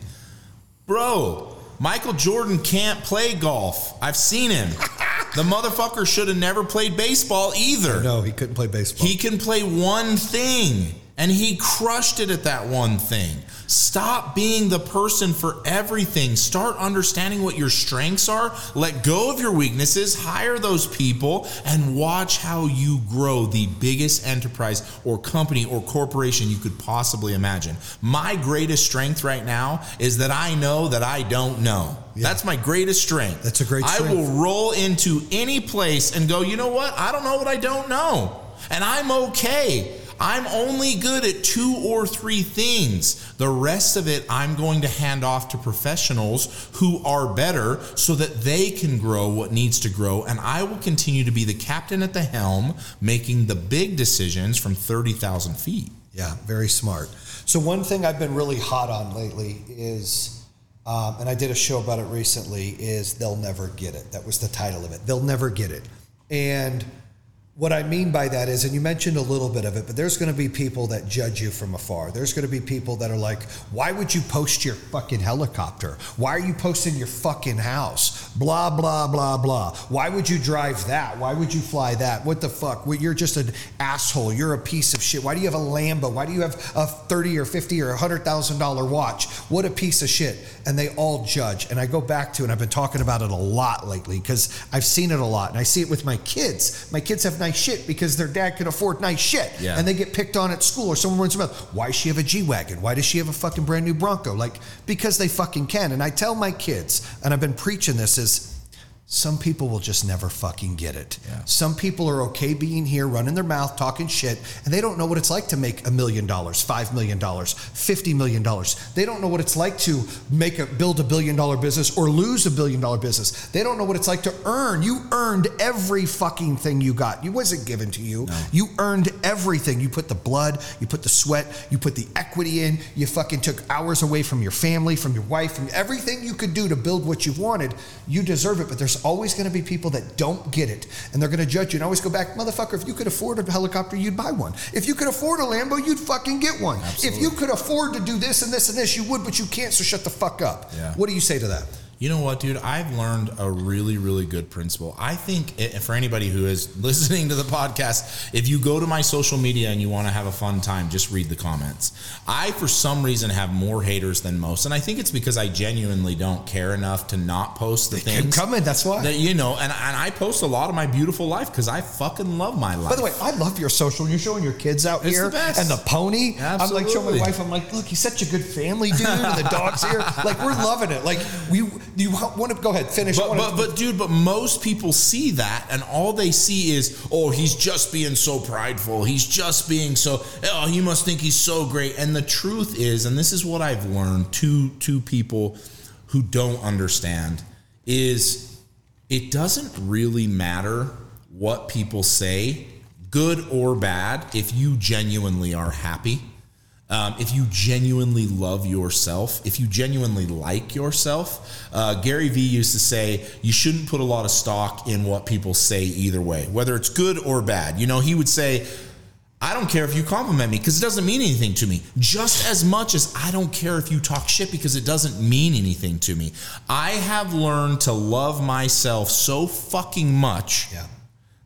Bro, Michael Jordan can't play golf. I've seen him. The motherfucker should have never played baseball either. No, he couldn't play baseball. He can play one thing, and he crushed it at that one thing. Stop being the person for everything. Start understanding what your strengths are. Let go of your weaknesses. Hire those people and watch how you grow the biggest enterprise or company or corporation you could possibly imagine. My greatest strength right now is that I know that I don't know. Yeah. That's my greatest strength. That's a great strength. I will roll into any place and go, you know what? I don't know what I don't know. And I'm okay. I'm only good at 2 or 3 things. The rest of it, I'm going to hand off to professionals who are better so that they can grow what needs to grow. And I will continue to be the captain at the helm, making the big decisions from 30,000 feet. Yeah, very smart. So one thing I've been really hot on lately is, and I did a show about it recently, is They'll Never Get It. That was the title of it. They'll never get it. And what I mean by that is, and you mentioned a little bit of it, but there's going to be people that judge you from afar. There's going to be people that are like, why would you post your fucking helicopter? Why are you posting your fucking house? Blah, blah, blah, blah. Why would you drive that? Why would you fly that? What the fuck? Well, you're just an asshole. You're a piece of shit. Why do you have a Lambo? Why do you have a $30 or $50 or $100,000 watch? What a piece of shit. And they all judge. And I go back to, and I've been talking about it a lot lately because I've seen it a lot. And I see it with my kids. My kids have nice shit because their dad can afford nice shit. Yeah. And they get picked on at school, or someone runs them out. Why does she have a G-Wagon? Why does she have a fucking brand new Bronco? Like, because they fucking can. And I tell my kids, and I've been preaching this, is some people will just never fucking get it. Yeah. Some people are okay being here, running their mouth, talking shit, and they don't know what it's like to make $1 million, $5 million, $50 million. They don't know what it's like to build $1 billion business or lose $1 billion business. They don't know what it's like to earn. You earned every fucking thing you got. It wasn't given to you. No. You earned everything. You put the blood, you put the sweat, you put the equity in, you fucking took hours away from your family, from your wife, from everything you could do to build what you wanted. You deserve it, but there's always going to be people that don't get it, and they're going to judge you. And I always go back, motherfucker, if you could afford a helicopter, you'd buy one. If you could afford a Lambo, you'd fucking get one. Absolutely. If you could afford to do this and this and this, you would, but you can't, so shut the fuck up. Yeah. What do you say to that? You know what, dude? I've learned a really, really good principle. I think for anybody who is listening to the podcast, if you go to my social media and you want to have a fun time, just read the comments. I, for some reason, have more haters than most. And I think it's because I genuinely don't care enough to not post the things. Comment, that's why. That, you know, and I post a lot of my beautiful life because I fucking love my life. By the way, I love your social. You're showing your kids out it's here. The best. And the pony. Absolutely. I'm like showing my wife, I'm like, look, he's such a good family dude. And the dog's here. Like, we're loving it. Like, you want to go ahead, finish. But most people see that, and all they see is, oh, he's just being so prideful. He's just being so, oh, he must think he's so great. And the truth is, and this is what I've learned to people who don't understand, is it doesn't really matter what people say, good or bad, if you genuinely are happy. If you genuinely love yourself, if you genuinely like yourself. Gary Vee used to say, you shouldn't put a lot of stock in what people say either way, whether it's good or bad. You know, he would say, I don't care if you compliment me because it doesn't mean anything to me. Just as much as I don't care if you talk shit because it doesn't mean anything to me. I have learned to love myself so fucking much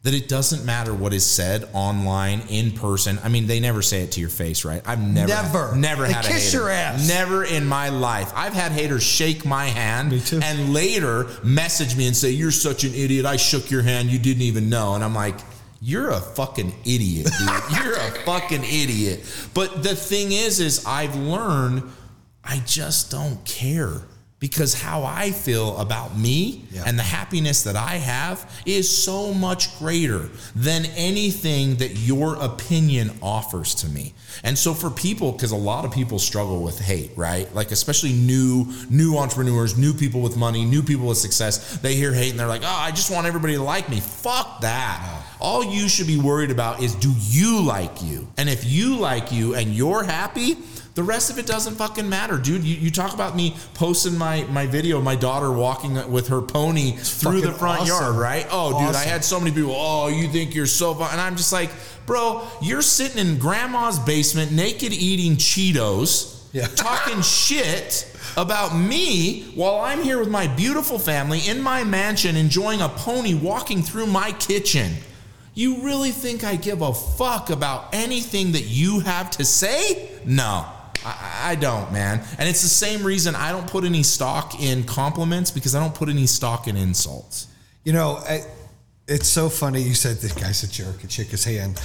that it doesn't matter what is said online, in person. I mean, they never say it to your face, right? I've never had a kiss hater. Your ass. Never in my life. I've had haters shake my hand Me too. and later message me and say, "You're such an idiot. I shook your hand. You didn't even know." And I'm like, you're a fucking idiot, dude. You're a fucking idiot. But the thing is I've learned I just don't care. Because how I feel about me and the happiness that I have is so much greater than anything that your opinion offers to me. And so for people, because a lot of people struggle with hate, right? Like especially new entrepreneurs, new people with money, new people with success, they hear hate and they're like, "Oh, I just want everybody to like me." Fuck that. All you should be worried about is, do you like you? And if you like you and you're happy, the rest of it doesn't fucking matter, dude. You talk about me posting my video, my daughter walking with her pony through the front yard, right? Oh, dude, I had so many people, "Oh, you think you're so fun." And I'm just like, bro, you're sitting in grandma's basement naked eating Cheetos, talking shit about me while I'm here with my beautiful family in my mansion enjoying a pony walking through my kitchen. You really think I give a fuck about anything that you have to say? No. I don't, man. And it's the same reason I don't put any stock in compliments, because I don't put any stock in insults. You know, it's so funny you said this guy's a jerk and shake his hand.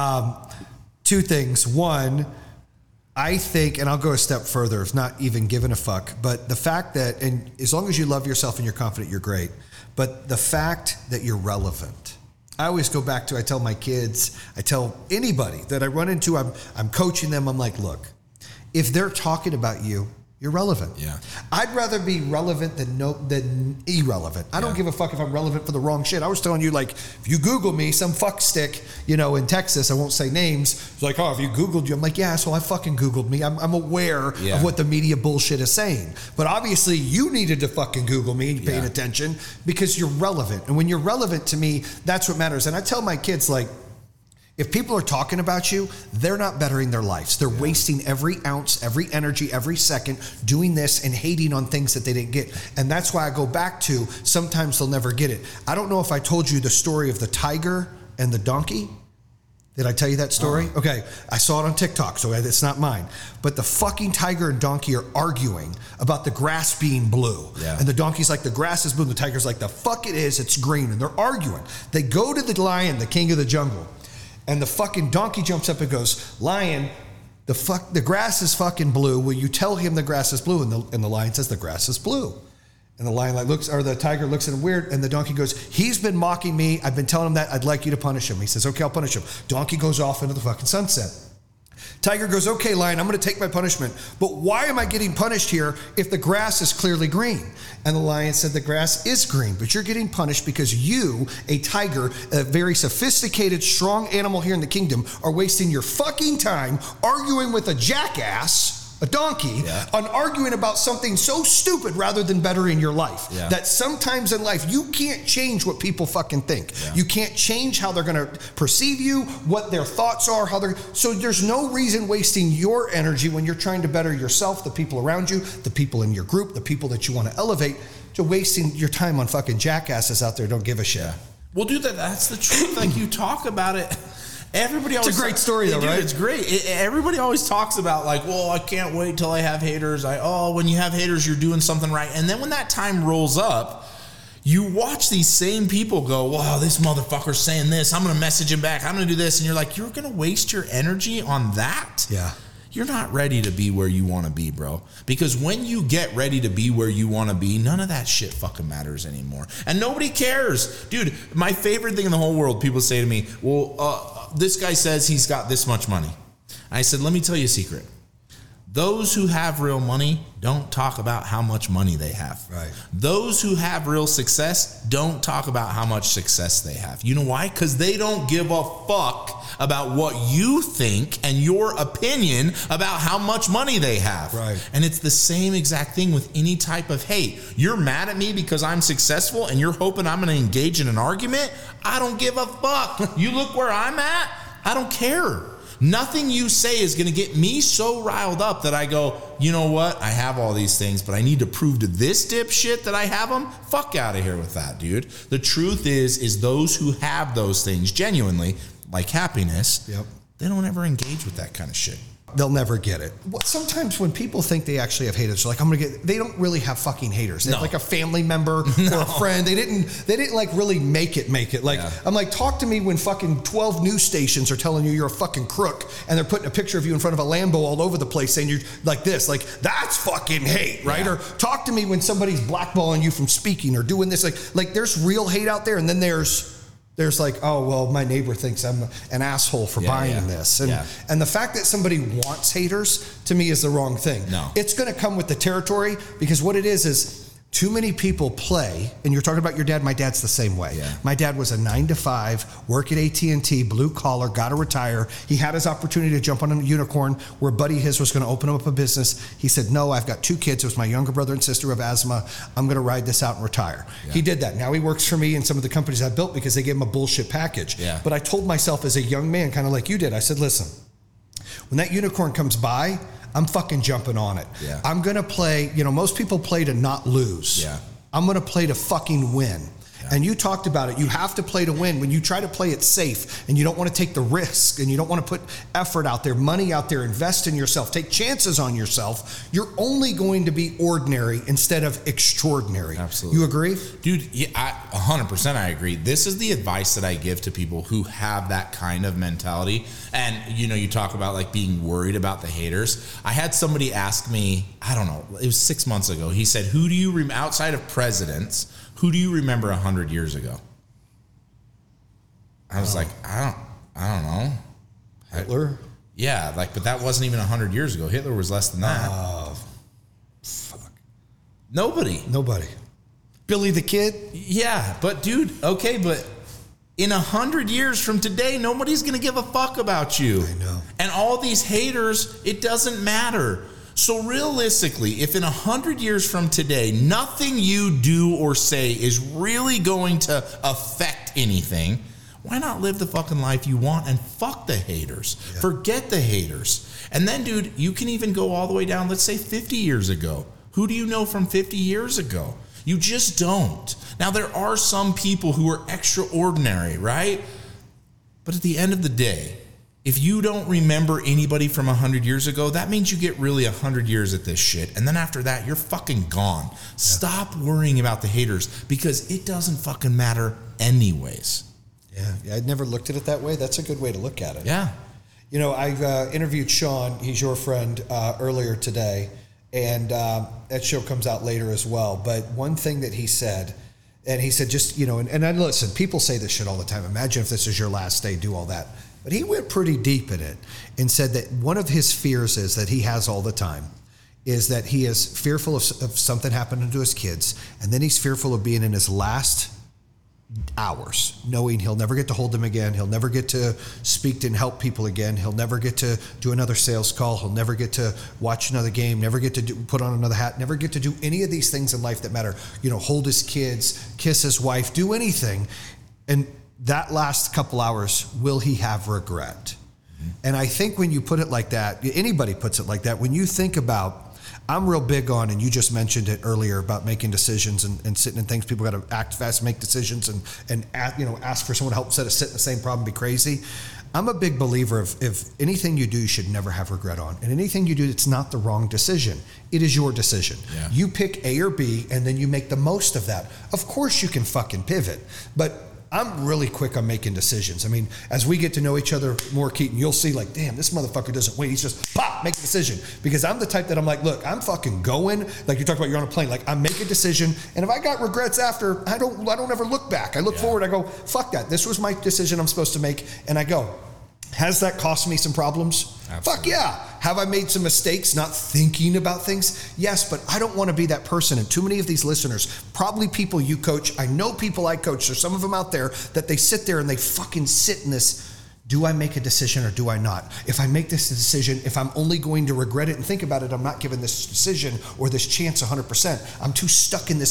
Two things. One, I think, and I'll go a step further, if not even giving a fuck, but the fact that, and as long as you love yourself and you're confident, you're great, but the fact that you're relevant. I always go back to, I tell my kids, I tell anybody that I run into, I'm coaching them, I'm like, look, if they're talking about you, you're relevant. Yeah. I'd rather be relevant than irrelevant. I don't give a fuck if I'm relevant for the wrong shit. I was telling you, like, if you Google me, some fuck stick, in Texas, I won't say names, it's like, "Oh, if you Googled you," I'm like, "Yeah, so I fucking Googled me. I'm aware of what the media bullshit is saying. But obviously you needed to fucking Google me and you're paying attention because you're relevant. And when you're relevant to me, that's what matters." And I tell my kids, like, if people are talking about you, they're not bettering their lives. They're wasting every ounce, every energy, every second doing this and hating on things that they didn't get. And that's why I go back to, sometimes they'll never get it. I don't know if I told you the story of the tiger and the donkey. Did I tell you that story? Okay, I saw it on TikTok, so it's not mine. But the fucking tiger and donkey are arguing about the grass being blue. Yeah. And the donkey's like, "The grass is blue." And the tiger's like, "The fuck it is, it's green." And they're arguing. They go to the lion, the king of the jungle. And the fucking donkey jumps up and goes, "Lion, the grass is fucking blue. Will you tell him the grass is blue?" And the lion says, "The grass is blue." And the lion the tiger looks at him weird, and the donkey goes, "He's been mocking me. I've been telling him that. I'd like you to punish him." He says, "Okay, I'll punish him." Donkey goes off into the fucking sunset. Tiger goes, "Okay, lion, I'm going to take my punishment. But why am I getting punished here if the grass is clearly green?" And the lion said, "The grass is green, but you're getting punished because you, a tiger, a very sophisticated, strong animal here in the kingdom, are wasting your fucking time arguing with a jackass, a donkey, on arguing about something so stupid rather than bettering your life. Yeah. That sometimes in life, you can't change what people fucking think. Yeah. You can't change how they're going to perceive you, what their thoughts are, so there's no reason wasting your energy when you're trying to better yourself, the people around you, the people in your group, the people that you want to elevate, to wasting your time on fucking jackasses out there who don't give a shit. Yeah. Well, dude, that's the truth. Like, you talk about it. Everybody always, it's a great story, though, right? It's great. Everybody always talks about, like, well, I can't wait till I have haters. When you have haters, you're doing something right. And then when that time rolls up, you watch these same people go, "Wow, this motherfucker's saying this. I'm going to message him back. I'm going to do this." And you're like, you're going to waste your energy on that? Yeah. You're not ready to be where you want to be, bro. Because when you get ready to be where you want to be, none of that shit fucking matters anymore. And nobody cares. Dude, my favorite thing in the whole world, people say to me, "Well, this guy says he's got this much money." I said, "Let me tell you a secret. Those who have real money don't talk about how much money they have. Right. Those who have real success don't talk about how much success they have. You know why? Because they don't give a fuck about what you think and your opinion about how much money they have." Right. And it's the same exact thing with any type of hate. You're mad at me because I'm successful and you're hoping I'm going to engage in an argument? I don't give a fuck. You look where I'm at? I don't care. Nothing you say is going to get me so riled up that I go, you know what? I have all these things, but I need to prove to this dipshit that I have them. Fuck out of here with that, dude. The truth is those who have those things genuinely, like happiness, they don't ever engage with that kind of shit. They'll never get it. Sometimes when people think they actually have haters, they're like, they don't really have fucking haters. They have like a family member or a friend. They didn't like really make it. Like, I'm like, talk to me when fucking 12 news stations are telling you you're a fucking crook and they're putting a picture of you in front of a Lambo all over the place saying you're like this. Like, that's fucking hate, right? Or talk to me when somebody's blackballing you from speaking or doing this. Like there's real hate out there, and then there's like, oh, well, my neighbor thinks I'm an asshole for buying this. And the fact that somebody wants haters, to me, is the wrong thing. No. It's going to come with the territory, because what it is too many people play, and you're talking about your dad. My dad's the same way. My dad was a 9-to-5, work at AT&T, blue collar, got to retire. He had his opportunity to jump on a unicorn where a buddy of his was going to open up a business. He said, no, I've got 2 kids. It was my younger brother and sister who have asthma. I'm going to ride this out and retire. He did that. Now he works for me and some of the companies I built because they gave him a bullshit package. But I told myself as a young man, kind of like you did, I said, listen, when that unicorn comes by, I'm fucking jumping on it. I'm going to play, most people play to not lose. I'm going to play to fucking win. And you talked about it. You have to play to win. When you try to play it safe and you don't want to take the risk and you don't want to put effort out there, money out there, invest in yourself, take chances on yourself, you're only going to be ordinary instead of extraordinary. Absolutely. You agree? Dude, 100% I agree. This is the advice that I give to people who have that kind of mentality. And, you talk about like being worried about the haters. I had somebody ask me, I don't know, it was 6 months ago. He said, who do you, outside of presidents, who do you remember 100 years ago? I was like, I don't know. Hitler? Yeah, but that wasn't even 100 years ago. Hitler was less than that. Fuck. Nobody. Billy the Kid? Yeah, but dude, okay, but in 100 years from today, nobody's going to give a fuck about you. I know. And all these haters, it doesn't matter. So realistically, if in 100 years from today, nothing you do or say is really going to affect anything, why not live the fucking life you want and fuck the haters? Forget the haters. And then, dude, you can even go all the way down, let's say 50 years ago. Who do you know from 50 years ago? You just don't. Now, there are some people who are extraordinary, right? But at the end of the day, if you don't remember anybody from 100 years ago, that means you get really 100 years at this shit. And then after that, you're fucking gone. Stop worrying about the haters, because it doesn't fucking matter anyways. Yeah, I'd never looked at it that way. That's a good way to look at it. Yeah. I've interviewed Sean, he's your friend, earlier today, and that show comes out later as well. But one thing that he said, and he said just, and I listen, people say this shit all the time. Imagine if this is your last day, do all that. But he went pretty deep in it and said that one of his fears is that he has all the time is that he is fearful of something happening to his kids. And then he's fearful of being in his last hours, knowing he'll never get to hold them again. He'll never get to speak and help people again. He'll never get to do another sales call. He'll never get to watch another game, never get to put on another hat, never get to do any of these things in life that matter. Hold his kids, kiss his wife, do anything. And that last couple hours, will he have regret? And I think when you put it like that, anybody puts it like that, when you think about, I'm real big on, and you just mentioned it earlier about making decisions and sitting in things. People got to act fast, make decisions, and ask for someone to help instead of sit in the same problem, be crazy. I'm a big believer of if anything you do, you should never have regret on. And anything you do, it's not the wrong decision. It is your decision. Yeah. You pick A or B, and then you make the most of that. Of course you can fucking pivot, but I'm really quick on making decisions. I mean, as we get to know each other more, Keaton, you'll see like, damn, this motherfucker doesn't wait. He's just pop, make a decision. Because I'm the type that I'm like, look, I'm fucking going. Like you talked about, you're on a plane. Like I make a decision, and if I got regrets after, I don't ever look back. I look forward. I go, fuck that. This was my decision I'm supposed to make, and I go. Has that cost me some problems? Absolutely. Fuck yeah. Have I made some mistakes not thinking about things? Yes, but I don't want to be that person. And too many of these listeners, probably people you coach, I know people I coach, there's some of them out there that they sit there and they fucking sit in this, do I make a decision or do I not? If I make this decision, if I'm only going to regret it and think about it, I'm not given this decision or this chance 100%. I'm too stuck in this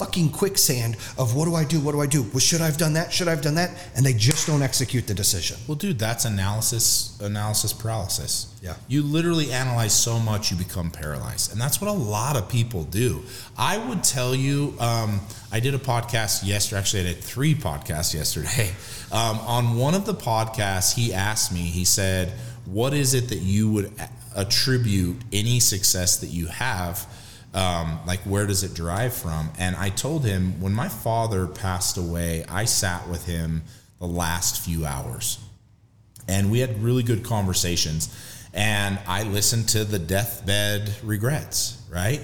fucking quicksand of what do I do? What do I do? Well, should I have done that? Should I have done that? And they just don't execute the decision. Well, dude, that's analysis paralysis. Yeah. You literally analyze so much you become paralyzed. And that's what a lot of people do. I would tell you, I did a podcast yesterday. Actually, I did 3 podcasts yesterday. On one of the podcasts, he asked me, he said, what is it that you would attribute any success that you have? Like, where does it derive from? And I told him, when my father passed away, I sat with him the last few hours and we had really good conversations, and I listened to the deathbed regrets, right?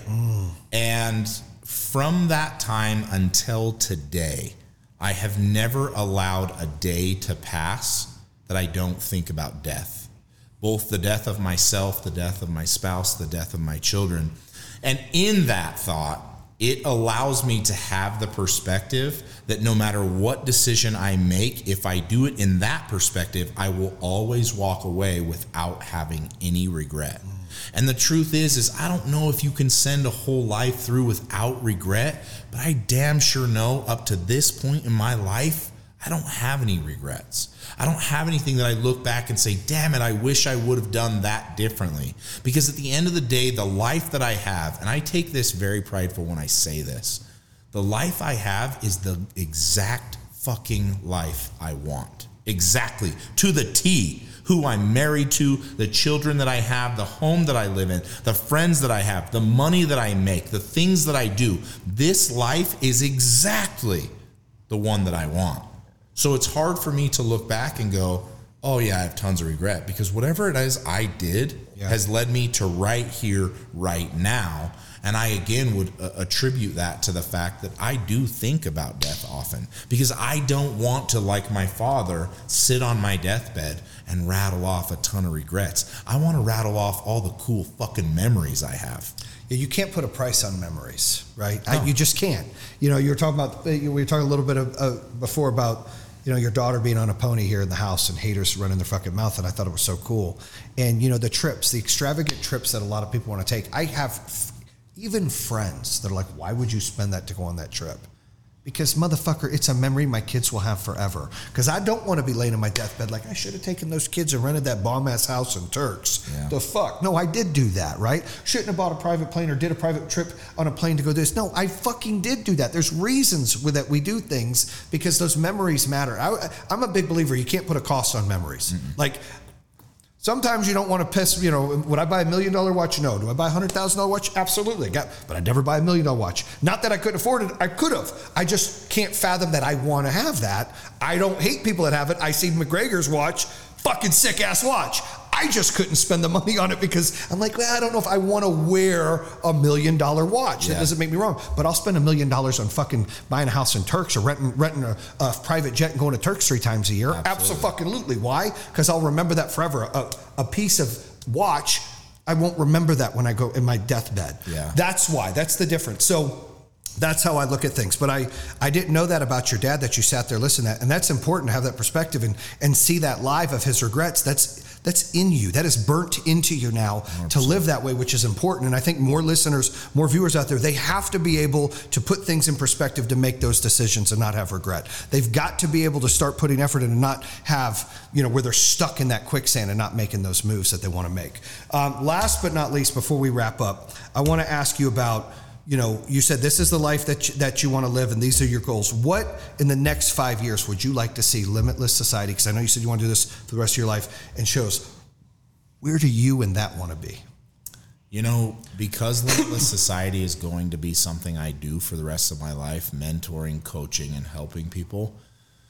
And from that time until today, I have never allowed a day to pass that I don't think about death, both the death of myself, the death of my spouse, the death of my children. And in that thought, it allows me to have the perspective that no matter what decision I make, if I do it in that perspective, I will always walk away without having any regret. And the truth is I don't know if you can send a whole life through without regret, but I damn sure know up to this point in my life, I don't have any regrets. I don't have anything that I look back and say, damn it, I wish I would have done that differently. Because at the end of the day, the life that I have, and I take this very prideful when I say this, the life I have is the exact fucking life I want. Exactly. To the T. Who I'm married to, the children that I have, the home that I live in, the friends that I have, the money that I make, the things that I do. This life is exactly the one that I want. So it's hard for me to look back and go, oh yeah, I have tons of regret, because whatever it is I did has led me to right here, right now. And I, again, would attribute that to the fact that I do think about death often, because I don't want to, like my father, sit on my deathbed and rattle off a ton of regrets. I want to rattle off all the cool fucking memories I have. Yeah, you can't put a price on memories, right? No. You just can't. You know, you were talking about, we were talking a little bit before about, you know, your daughter being on a pony here in the house and haters running their fucking mouth, and I thought it was so cool. And, you know, the trips, the extravagant trips that a lot of people want to take. I have even friends that are like, why would you spend that to go on that trip? Because, motherfucker, it's a memory my kids will have forever. Because I don't want to be laying in my deathbed like, I should have taken those kids and rented that bomb-ass house in Turks. Yeah. The fuck? No, I did do that, right? Shouldn't have bought a private plane or did a private trip on a plane to go this. No, I fucking did do that. There's reasons that we do things because those memories matter. I'm a big believer. You can't put a cost on memories. Mm-mm. Like, sometimes you don't want to piss, you know, would I buy $1 million watch? No. Do I buy a $100,000 watch? Absolutely. But I'd never buy $1 million watch. Not that I couldn't afford it. I could have. I just can't fathom that I want to have that. I don't hate people that have it. I see McGregor's watch, fucking sick ass watch. I just couldn't spend the money on it because I'm like, well, I don't know if I want to wear $1 million watch. That doesn't make me wrong. But I'll spend $1 million on fucking buying a house in Turks or renting a private jet and going to Turks 3 times a year. Absolutely. Why? Because I'll remember that forever. A piece of watch, I won't remember that when I go in my deathbed. Yeah. That's why. That's the difference. So that's how I look at things. But I didn't know that about your dad, that you sat there listening to that. And that's important to have that perspective and see that live of his regrets. That's in you. That is burnt into you now 100%. To live that way, which is important. And I think more listeners, more viewers out there, they have to be able to put things in perspective to make those decisions and not have regret. They've got to be able to start putting effort in and not have, you know, where they're stuck in that quicksand and not making those moves that they want to make. Last but not least, before we wrap up, I want to ask you about, you know, you said this is the life that you want to live and these are your goals. What in the next 5 years would you like to see Limitless Society? Because I know you said you want to do this for the rest of your life, and shows, where do you and that want to be? You know, because Limitless Society is going to be something I do for the rest of my life, mentoring, coaching, and helping people.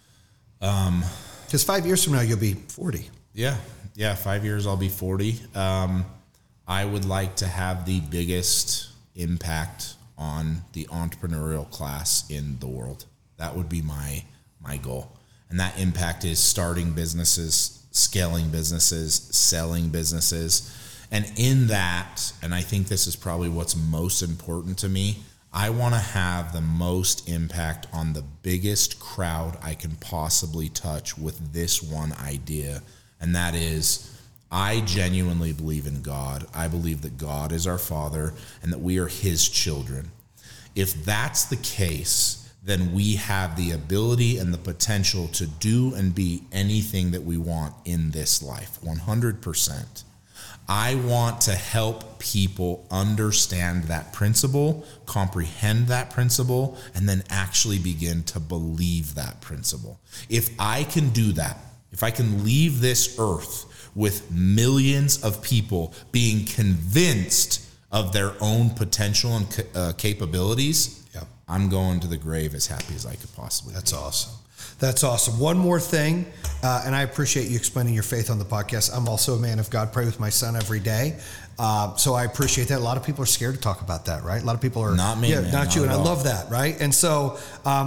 Because 5 years from now, you'll be 40. Yeah. 5 years, I'll be 40. I would like to have the biggest impact on the entrepreneurial class in the world. That would be my goal. And that impact is starting businesses, scaling businesses, selling businesses. And in that, and I think this is probably what's most important to me, I want to have the most impact on the biggest crowd I can possibly touch with this one idea. And that is, I genuinely believe in God. I believe that God is our Father and that we are His children. If that's the case, then we have the ability and the potential to do and be anything that we want in this life, 100%. I want to help people understand that principle, comprehend that principle, and then actually begin to believe that principle. If I can do that, if I can leave this earth with millions of people being convinced of their own potential and capabilities, I'm going to the grave as happy as I could possibly be. That's awesome. That's awesome. One more thing, and I appreciate you explaining your faith on the podcast. I'm also a man of God. Pray with my son every day. So I appreciate that. A lot of people are scared to talk about that, right? A lot of people are. Not me, man, not you. And I all. love that, right? And so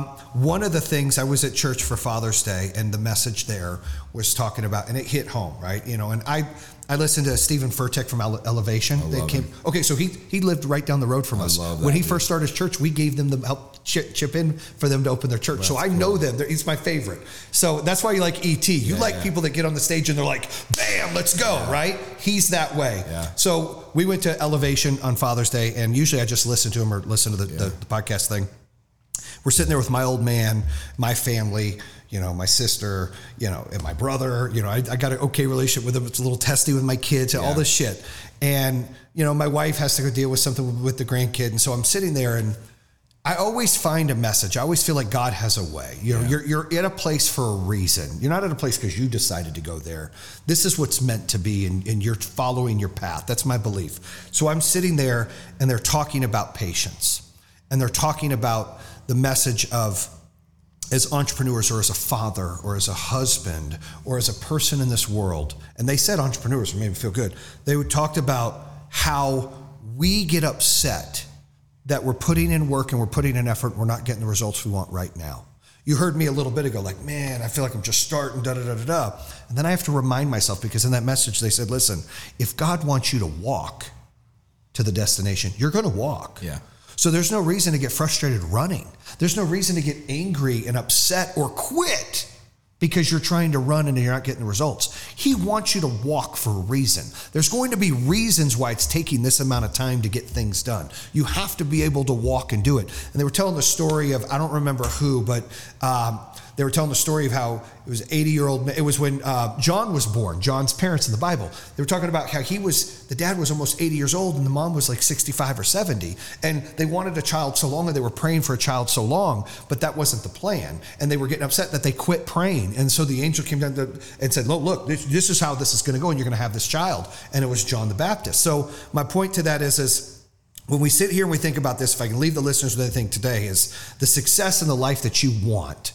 one of the things, I was at church for Father's Day, and the message there was talking about, and it hit home, right? You know, and I listened to Stephen Furtick from Elevation. Okay, so he lived right down the road from us. When he first started his church, we gave them the help chip in for them to open their church. So I know them. He's my favorite. So that's why you like E.T. You like people that get on the stage and they're like, bam, let's go, right? He's that way. Yeah. So we went to Elevation on Father's Day, and usually I just listen to him or listen to the podcast thing. We're sitting there with my old man, my family, you know, my sister, you know, and my brother. You know, I got an okay relationship with him. It's a little testy with my kids, all this shit. And, you know, my wife has to go deal with something with the grandkid. And so I'm sitting there, and I always find a message. I always feel like God has a way. You know, you're at a place for a reason. You're not at a place because you decided to go there. This is what's meant to be, and you're following your path. That's my belief. So I'm sitting there, and they're talking about patience. And they're talking about the message of, as entrepreneurs or as a father or as a husband or as a person in this world, and they said entrepreneurs, made me feel good. They talked about how we get upset that we're putting in work and we're putting in effort, we're not getting the results we want right now. You heard me a little bit ago, like, man, I feel like I'm just starting, da-da-da-da-da. And then I have to remind myself, because in that message they said, listen, if God wants you to walk to the destination, you're going to walk. Yeah. So there's no reason to get frustrated running. There's no reason to get angry and upset or quit because you're trying to run and you're not getting the results. He wants you to walk for a reason. There's going to be reasons why it's taking this amount of time to get things done. You have to be able to walk and do it. And they were telling the story of, I don't remember who, but they were telling the story of how it was 80-year-old. It was when John was born, John's parents in the Bible. They were talking about how the dad was almost 80 years old and the mom was like 65 or 70. And they wanted a child so long, and they were praying for a child so long, but that wasn't the plan. And they were getting upset that they quit praying. And so the angel came down and said, look, this is how this is going to go, and you're going to have this child. And it was John the Baptist. So my point to that is when we sit here and we think about this, if I can leave the listeners with anything today, is the success in the life that you want.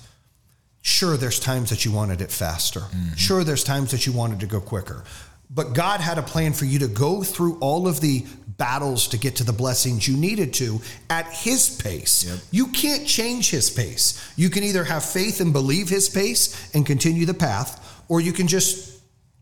Sure, there's times that you wanted it faster. Mm-hmm. Sure, there's times that you wanted to go quicker. But God had a plan for you to go through all of the battles to get to the blessings you needed to at his pace. Yep. You can't change his pace. You can either have faith and believe his pace and continue the path, or you can just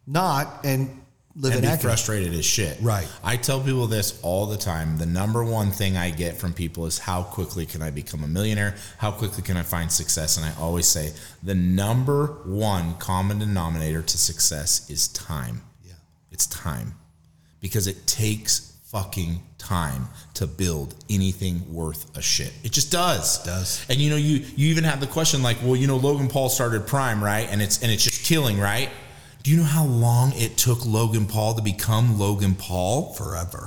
not and live and in be frustrated as shit. Right. I tell people this all the time. The number one thing I get from people is, how quickly can I become a millionaire? How quickly can I find success? And I always say the number one common denominator to success is time. Yeah. It's time. Because it takes fucking time to build anything worth a shit. It just does. It does. And you even have the question like, well, Logan Paul started Prime, right? And it's just killing, right? Do you know how long it took Logan Paul to become Logan Paul? Forever.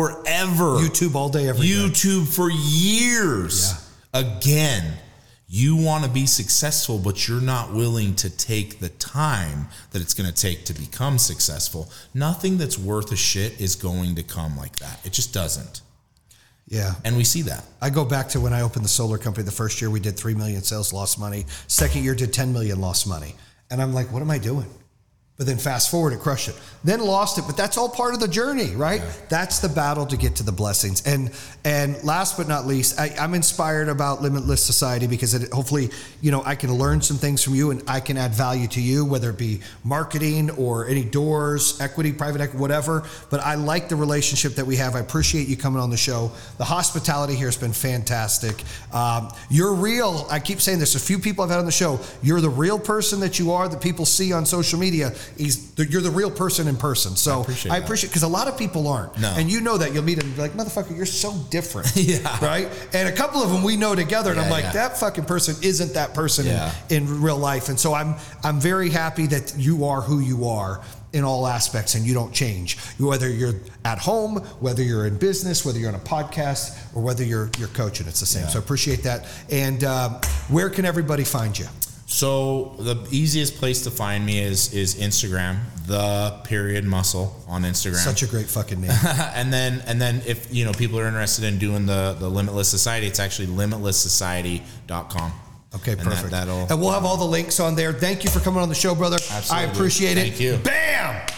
YouTube all day, every day. YouTube for years. Yeah. Again, you want to be successful, but you're not willing to take the time that it's going to take to become successful. Nothing that's worth a shit is going to come like that. It just doesn't. Yeah. And we see that. I go back to when I opened the solar company. The first year we did 3 million sales, lost money. Second year did 10 million, lost money. And I'm like, what am I doing? But then fast forward, it crushed it. Then lost it, but that's all part of the journey, right? Yeah. That's the battle to get to the blessings. And last but not least, I'm inspired about Limitless Society because hopefully, I can learn some things from you and I can add value to you, whether it be marketing or any doors, equity, private equity, whatever. But I like the relationship that we have. I appreciate you coming on the show. The hospitality here has been fantastic. You're real. I keep saying this. A few people I've had on the show. You're the real person that you are that people see on social media. you're the real person in person. So I appreciate because a lot of people aren't. No. And you know that. You'll meet them and be like, motherfucker, you're so different. Yeah. Right? And a couple of them we know together, and I'm like, that fucking person isn't that person in real life. And so I'm very happy that you are who you are in all aspects, and you don't change. Whether you're at home, whether you're in business, whether you're on a podcast, or whether you're coaching, it's the same. So I appreciate that. And where can everybody find you? So the easiest place to find me is Instagram, _muscle on Instagram. Such a great fucking name. and then if people are interested in doing the Limitless Society, it's actually limitlesssociety.com. Okay, perfect. And we'll have all the links on there. Thank you for coming on the show, brother. Absolutely. I appreciate it. Thank you. Bam!